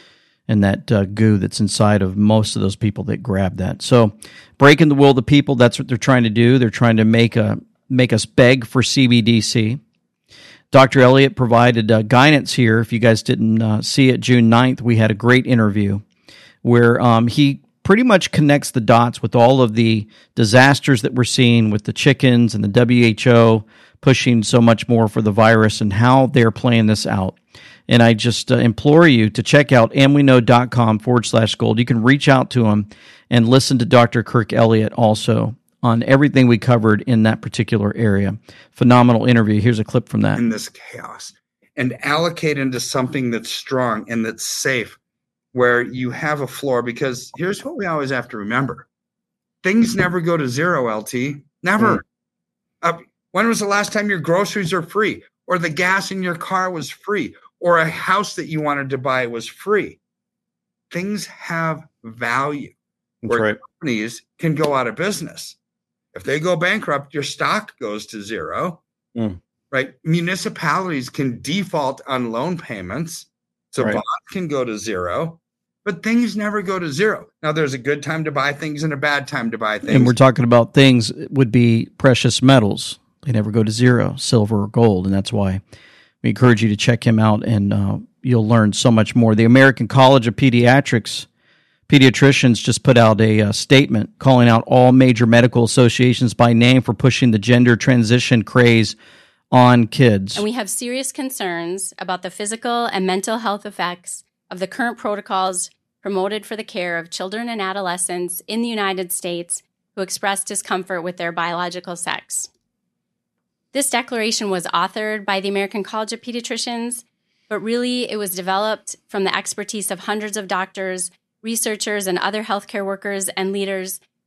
and that uh, goo that's inside of most of those people that grab that. So breaking the will of the people, that's what they're trying to do. They're trying to make a make us beg for C B D C. Doctor Elliott provided uh, guidance here. If you guys didn't uh, see it, June ninth, we had a great interview where um, he pretty much connects the dots with all of the disasters that we're seeing with the chickens and the W H O pushing so much more for the virus and how they're playing this out. And I just uh, implore you to check out amweknow.com forward slash gold. You can reach out to him and listen to Doctor Kirk Elliott also on everything we covered in that particular area. Phenomenal interview. Here's a clip from that. In this chaos, and allocate into something that's strong and that's safe, where you have a floor, because here's what we always have to remember. Things never go to zero, L T. Never. Mm. Uh, when was the last time your groceries are free, or the gas in your car was free, or a house that you wanted to buy was free? Things have value. That's where right. Companies can go out of business. If they go bankrupt, your stock goes to zero. Mm. Right? Municipalities can default on loan payments, so Right. bonds can go to zero. But things never go to zero. Now, there's a good time to buy things and a bad time to buy things. And we're talking about things would be precious metals. They never go to zero, silver or gold. And that's why we encourage you to check him out, and uh, you'll learn so much more. The American College of Pediatrics, pediatricians just put out a uh, statement calling out all major medical associations by name for pushing the gender transition craze on kids. And we have serious concerns about the physical and mental health effects of the current protocols promoted for the care of children and adolescents in the United States who express discomfort with their biological sex. This declaration was authored by the American College of Pediatricians, but really it was developed from the expertise of hundreds of doctors, researchers, and other healthcare workers and leaders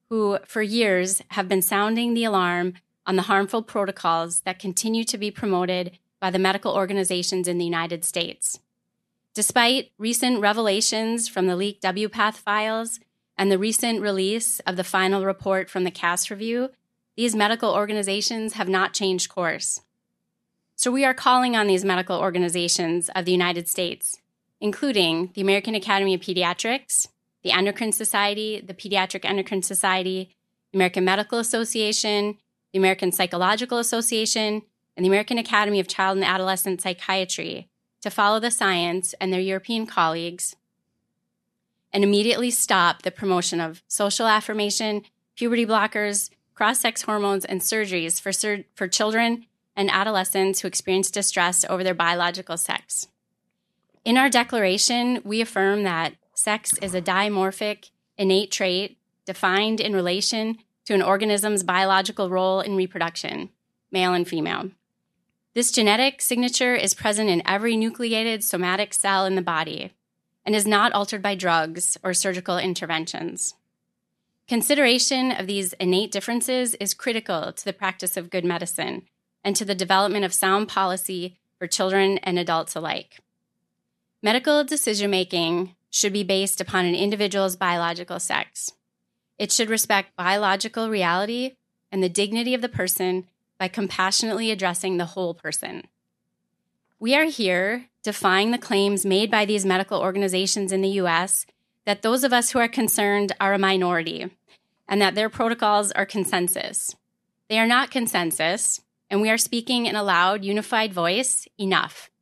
who for years have been sounding the alarm on the harmful protocols that continue to be promoted by the medical organizations in the United States. Despite recent revelations from the leaked W PATH files and the recent release of the final report from the Cass Review, these medical organizations have not changed course. So we are calling on these medical organizations of the United States, including the American Academy of Pediatrics, the Endocrine Society, the Pediatric Endocrine Society, the American Medical Association, the American Psychological Association, and the American Academy of Child and Adolescent Psychiatry to follow the science and their European colleagues and immediately stop the promotion of social affirmation, puberty blockers, cross-sex hormones, and surgeries for, sur- for children and adolescents who experience distress over their biological sex. In our declaration, we affirm that sex is a dimorphic, innate trait defined in relation to an organism's biological role in reproduction, male and female. This genetic signature is present in every nucleated somatic cell in the body and is not altered by drugs or surgical interventions. Consideration of these innate differences is critical to the practice of good medicine and to the development of sound policy for children and adults alike. Medical decision-making should be based upon an individual's biological sex. It should respect biological reality and the dignity of the person by compassionately addressing the whole person. We are here defying the claims made by these medical organizations in the U S that those of us who are concerned are a minority and that their protocols are consensus. They are not consensus, and we are speaking in a loud, unified voice. Enough.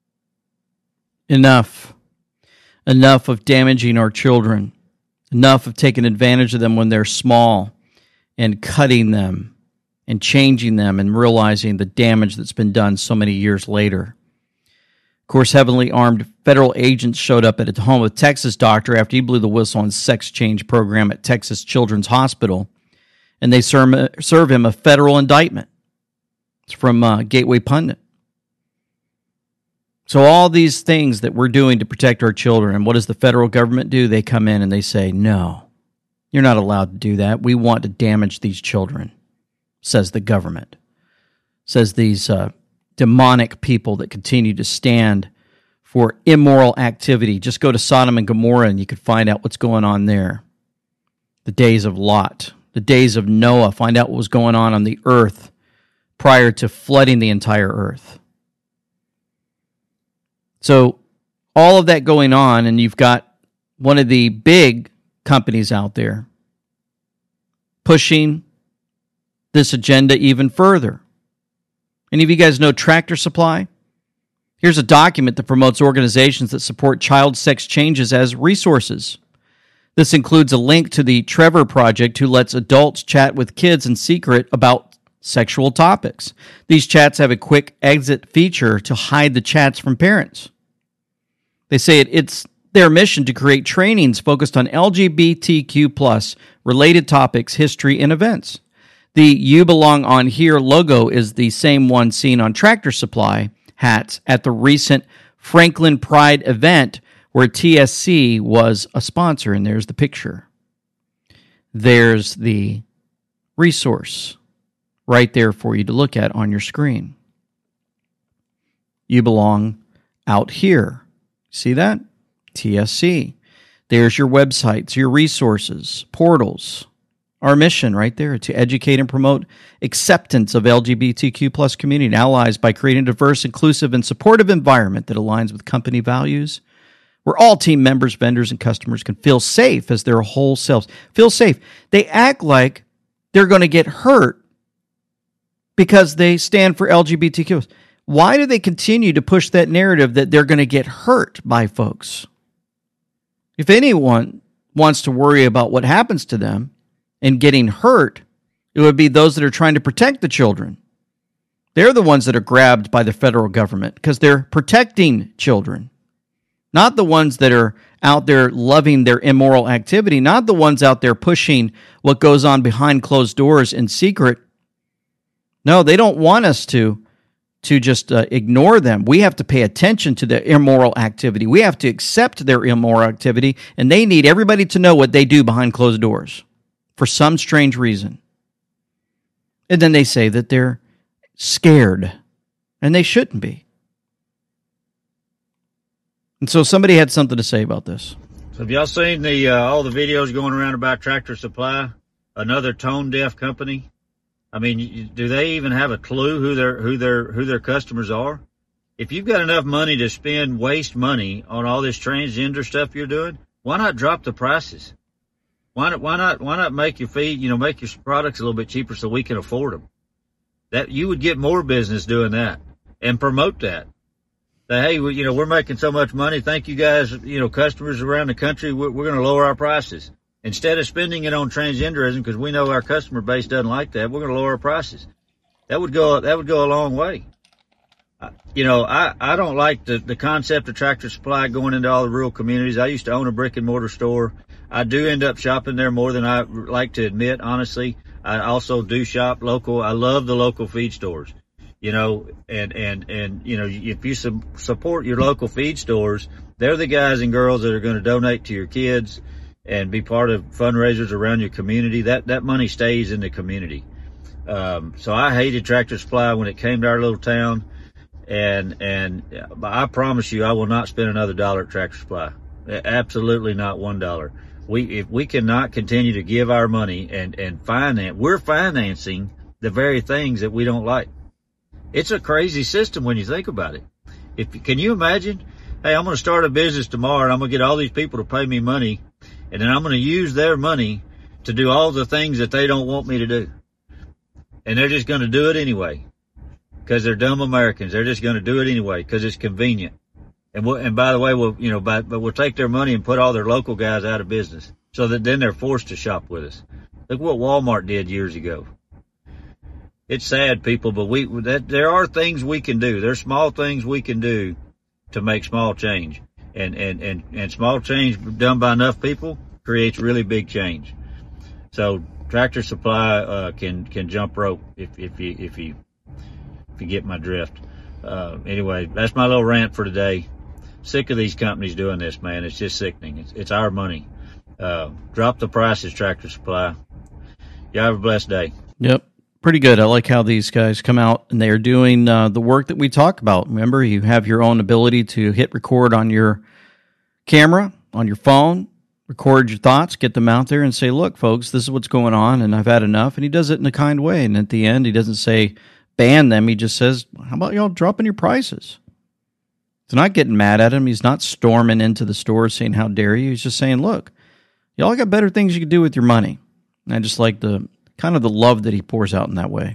Enough. Enough of damaging our children. Enough of taking advantage of them when they're small and cutting them and changing them and realizing the damage that's been done so many years later. Of course, heavily armed federal agents showed up at a home of a Texas doctor after he blew the whistle on sex change program at Texas Children's Hospital, and they serve, serve him a federal indictment. It's from uh, Gateway Pundit. So all these things that we're doing to protect our children, and what does the federal government do? They come in and they say, no, you're not allowed to do that. We want to damage these children, says the government, says these uh, demonic people that continue to stand for immoral activity. Just go to Sodom and Gomorrah and you could find out what's going on there. The days of Lot, the days of Noah, find out what was going on on the earth prior to flooding the entire earth. So all of that going on, and you've got one of the big companies out there pushing this agenda even further. Any of you guys know Tractor Supply? Here's a document that promotes organizations that support child sex changes as resources. This includes a link to the Trevor Project, who lets adults chat with kids in secret about sexual topics. These chats have a quick exit feature to hide the chats from parents. They say it, it's their mission to create trainings focused on L G B T Q plus related topics, history, and events. The You Belong On Here logo is the same one seen on Tractor Supply hats at the recent Franklin Pride event where T S C was a sponsor, and there's the picture. There's the resource right there for you to look at on your screen. You belong out here. See that? T S C. There's your websites, your resources, portals. Our mission right there, to educate and promote acceptance of L G B T Q plus community and allies by creating a diverse, inclusive, and supportive environment that aligns with company values, where all team members, vendors, and customers can feel safe as their whole selves. Feel safe. They act like they're going to get hurt because they stand for L G B T Q. Why do they continue to push that narrative that they're going to get hurt by folks? If anyone wants to worry about what happens to them and getting hurt, it would be those that are trying to protect the children. They're the ones that are grabbed by the federal government because they're protecting children, not the ones that are out there loving their immoral activity, not the ones out there pushing what goes on behind closed doors in secret. No, they don't want us to, to just uh, ignore them. We have to pay attention to their immoral activity. We have to accept their immoral activity, and they need everybody to know what they do behind closed doors. for some strange reason. And then they say that they're scared, and they shouldn't be. And so somebody had something to say about this. So have y'all seen the uh, all the videos going around about Tractor Supply, another tone-deaf company? I mean, do they even have a clue who their who their who their customers are? If you've got enough money to spend, waste money on all this transgender stuff you're doing, why not drop the prices? Why not? Why not? Why not make your feed, you know, make your products a little bit cheaper so we can afford them? That you would get more business doing that and promote that. That hey, we, you know, we're making so much money. Thank you guys, you know, customers around the country. We're, we're going to lower our prices instead of spending it on transgenderism because we know our customer base doesn't like that. We're going to lower our prices. That would go. That would go a long way. You know, I, I don't like the, the concept of Tractor Supply going into all the rural communities. I used to own a brick and mortar store. I do end up shopping there more than I like to admit, honestly. I also do shop local. I love the local feed stores, you know, and, and, and, you know, if you su- support your local feed stores, they're the guys and girls that are going to donate to your kids and be part of fundraisers around your community. That, that money stays in the community. Um, so I hated Tractor Supply when it came to our little town. And, and I promise you, I will not spend another dollar at Tractor Supply. Absolutely not one dollar. We, if we cannot continue to give our money and, and finance, we're financing the very things that we don't like. It's a crazy system when you think about it. If, can you imagine? Hey, I'm going to start a business tomorrow and I'm going to get all these people to pay me money and then I'm going to use their money to do all the things that they don't want me to do. And they're just going to do it anyway. Because they're dumb Americans. They're just going to do it anyway because it's convenient. And we'll, and by the way, we'll, you know, by, but we'll take their money and put all their local guys out of business so that then they're forced to shop with us. Look what Walmart did years ago. It's sad, people, but we, that, there are things we can do. There's small things we can do to make small change. And, and, and, and small change done by enough people creates really big change. So Tractor Supply, uh, can, can jump rope if, if you, if you, you get my drift. Uh, anyway, that's my little rant for today. Sick of these companies doing this, man. It's just sickening. It's, it's our money. Uh, drop the prices, Tractor Supply. Y'all have a blessed day. Yep. Pretty good. I like how these guys come out and they are doing uh, the work that we talk about. Remember, you have your own ability to hit record on your camera, on your phone, record your thoughts, get them out there and say, look, folks, this is what's going on and I've had enough. And he does it in a kind way. And at the end, he doesn't say, ban them. He just says, how about y'all dropping your prices? He's not getting mad at him. He's not storming into the store saying, how dare you? He's just saying, look, y'all got better things you can do with your money. And I just like the kind of the love that he pours out in that way.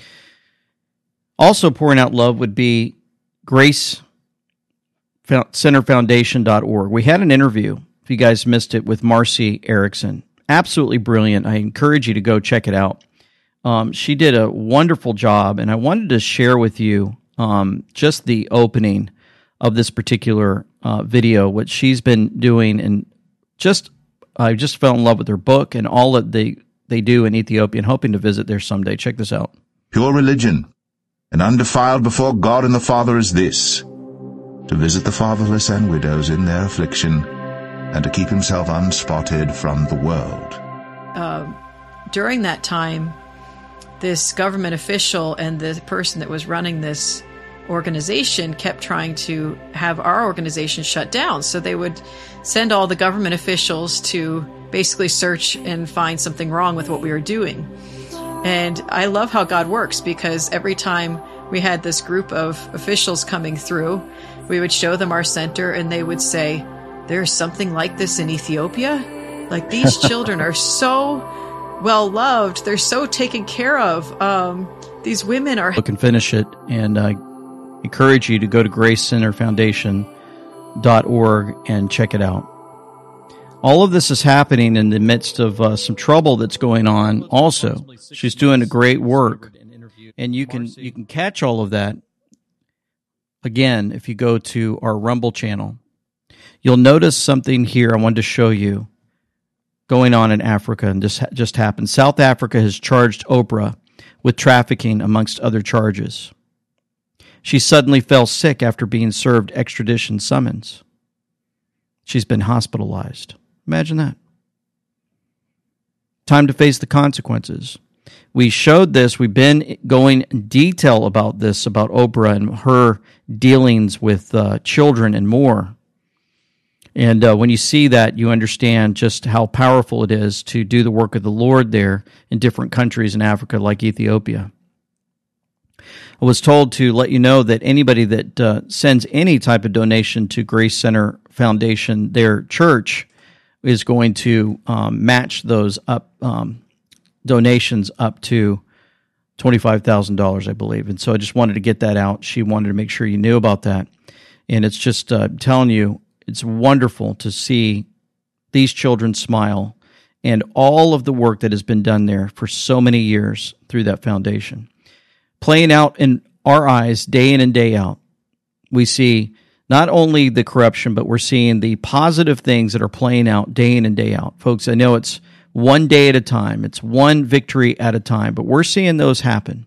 Also pouring out love would be Grace Center Foundation dot org. We had an interview, if you guys missed it, with Marcy Erickson. Absolutely brilliant. I encourage you to go check it out. Um, she did a wonderful job, and I wanted to share with you um, just the opening of this particular uh, video, what she's been doing, and just I just fell in love with her book and all that they, they do in Ethiopia, and hoping to visit there someday. Check this out. Pure religion and undefiled before God and the Father is this, to visit the fatherless and widows in their affliction, and to keep himself unspotted from the world. Uh, during that time, this government official and the person that was running this organization kept trying to have our organization shut down. So they would send all the government officials to basically search and find something wrong with what we were doing. And I love how God works, because every time we had this group of officials coming through, we would show them our center and they would say, there's something like this in Ethiopia? Like, these children are so well loved. They're so taken care of. Um, these women are... Look and finish it, and I uh, encourage you to go to Grace Center Foundation dot org and check it out. All of this is happening in the midst of uh, some trouble that's going on also. She's doing a great work, and you can you can catch all of that, again, if you go to our Rumble channel. You'll notice something here I wanted to show you going on in Africa, and this just happened. South Africa has charged Oprah with trafficking, amongst other charges. She suddenly fell sick after being served extradition summons. She's been hospitalized. Imagine that. Time to face the consequences. We showed this. We've been going in detail about this, about Oprah and her dealings with uh, children and more. And uh, when you see that, you understand just how powerful it is to do the work of the Lord there in different countries in Africa, like Ethiopia. I was told to let you know that anybody that uh, sends any type of donation to Grace Center Foundation, their church, is going to um, match those up um, donations up to twenty-five thousand dollars, I believe. And so I just wanted to get that out. She wanted to make sure you knew about that. And it's just uh, telling you, it's wonderful to see these children smile and all of the work that has been done there for so many years through that foundation. Playing out in our eyes day in and day out, we see not only the corruption, but we're seeing the positive things that are playing out day in and day out. Folks, I know it's one day at a time. It's one victory at a time, but we're seeing those happen.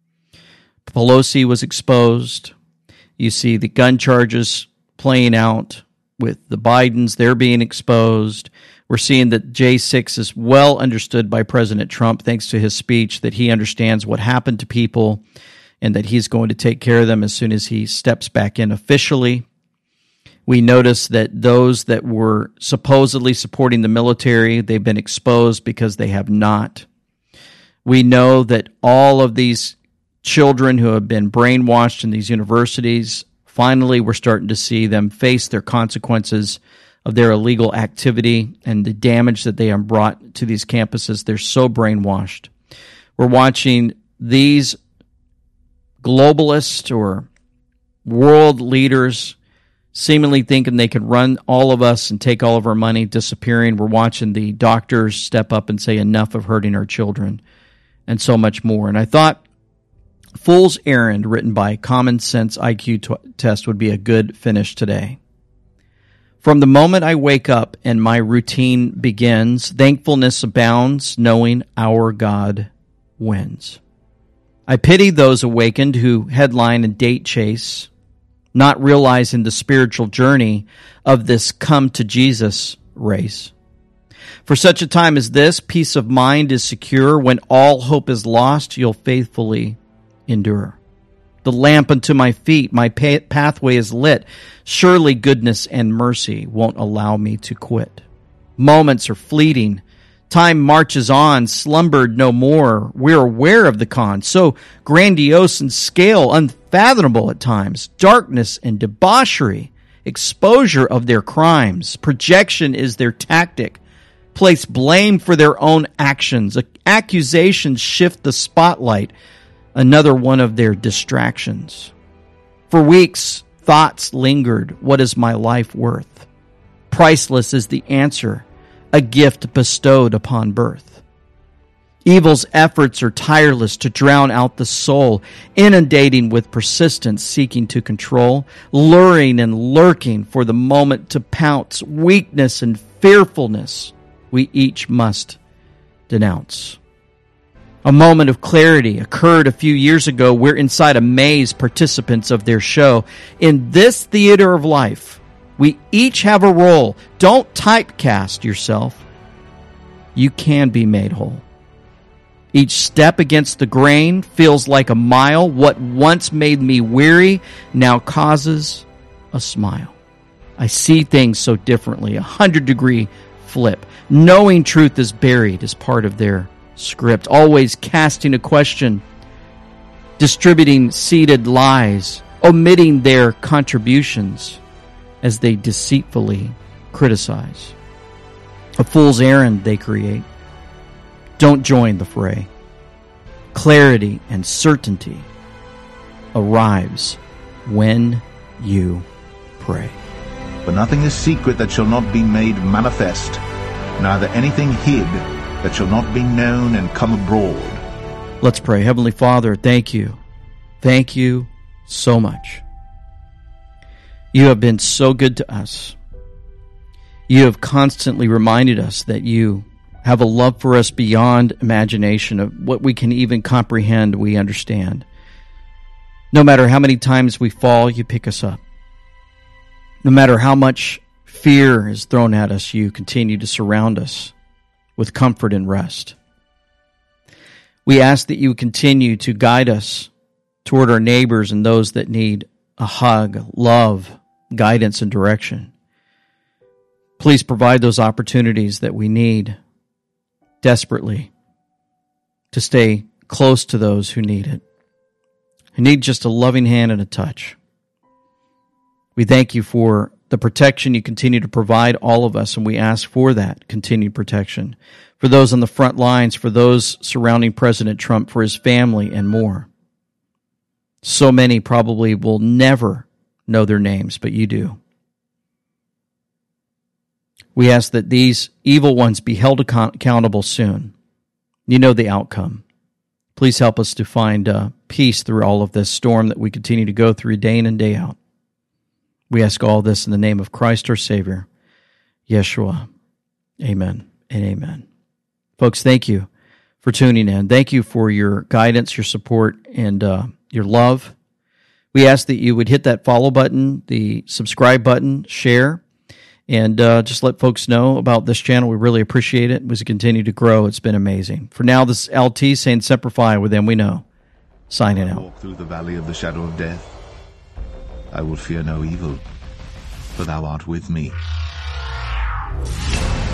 Pelosi was exposed. You see the gun charges playing out with the Bidens. They're being exposed. We're seeing that J six is well understood by President Trump, thanks to his speech, that he understands what happened to people and that he's going to take care of them as soon as he steps back in officially. We notice that those that were supposedly supporting the military, they've been exposed because they have not. We know that all of these children who have been brainwashed in these universities, finally we're starting to see them face their consequences of their illegal activity and the damage that they have brought to these campuses. They're so brainwashed. We're watching these globalists or world leaders seemingly thinking they could run all of us and take all of our money, disappearing. We're watching the doctors step up and say enough of hurting our children and so much more. And I thought Fool's Errand, written by Common Sense I Q t- Test, would be a good finish today. From the moment I wake up and my routine begins, thankfulness abounds, knowing our God wins. I pity those awakened who headline and date chase, not realizing the spiritual journey of this come to Jesus race. For such a time as this, peace of mind is secure. When all hope is lost, you'll faithfully endure. The lamp unto my feet, my pathway is lit. Surely goodness and mercy won't allow me to quit. Moments are fleeting. Time marches on, slumbered no more. We're aware of the con, so grandiose in scale, unfathomable at times. Darkness and debauchery, exposure of their crimes. Projection is their tactic. Place blame for their own actions. Accusations shift the spotlight. Another one of their distractions. For weeks, thoughts lingered. What is my life worth? Priceless is the answer, a gift bestowed upon birth. Evil's efforts are tireless to drown out the soul, inundating with persistence, seeking to control, luring and lurking for the moment to pounce. Weakness and fearfulness we each must denounce. A moment of clarity occurred a few years ago. We're inside a maze, participants of their show. In this theater of life, we each have a role. Don't typecast yourself. You can be made whole. Each step against the grain feels like a mile. What once made me weary now causes a smile. I see things so differently, a hundred degree flip. Knowing truth is buried as part of their script, always casting a question, distributing seeded lies, omitting their contributions as they deceitfully criticize. A fool's errand they create. Don't join the fray. Clarity and certainty arrives when you pray. For nothing is secret that shall not be made manifest, neither anything hid that shall not be known and come abroad. Let's pray. Heavenly Father, thank you. Thank you so much. You have been so good to us. You have constantly reminded us that you have a love for us beyond imagination, of what we can even comprehend, we understand. No matter how many times we fall, you pick us up. No matter how much fear is thrown at us, you continue to surround us with comfort and rest. We ask that you continue to guide us toward our neighbors and those that need a hug, love, guidance, and direction. Please provide those opportunities that we need desperately to stay close to those who need it. Who need just a loving hand and a touch. We thank you for the protection you continue to provide all of us, and we ask for that continued protection. For those on the front lines, for those surrounding President Trump, for his family, and more. So many probably will never know their names, but you do. We ask that these evil ones be held account- accountable soon. You know the outcome. Please help us to find uh, peace through all of this storm that we continue to go through day in and day out. We ask all this in the name of Christ our Savior, Yeshua. Amen and amen. Folks, thank you for tuning in. Thank you for your guidance, your support, and uh, your love. We ask that you would hit that follow button, the subscribe button, share, and uh, just let folks know about this channel. We really appreciate it. As it continue to grow, it's been amazing. For now, this is L T saying Semper Fi, with them we know. Signing out. Walk through the valley of the shadow of death. I will fear no evil, for thou art with me.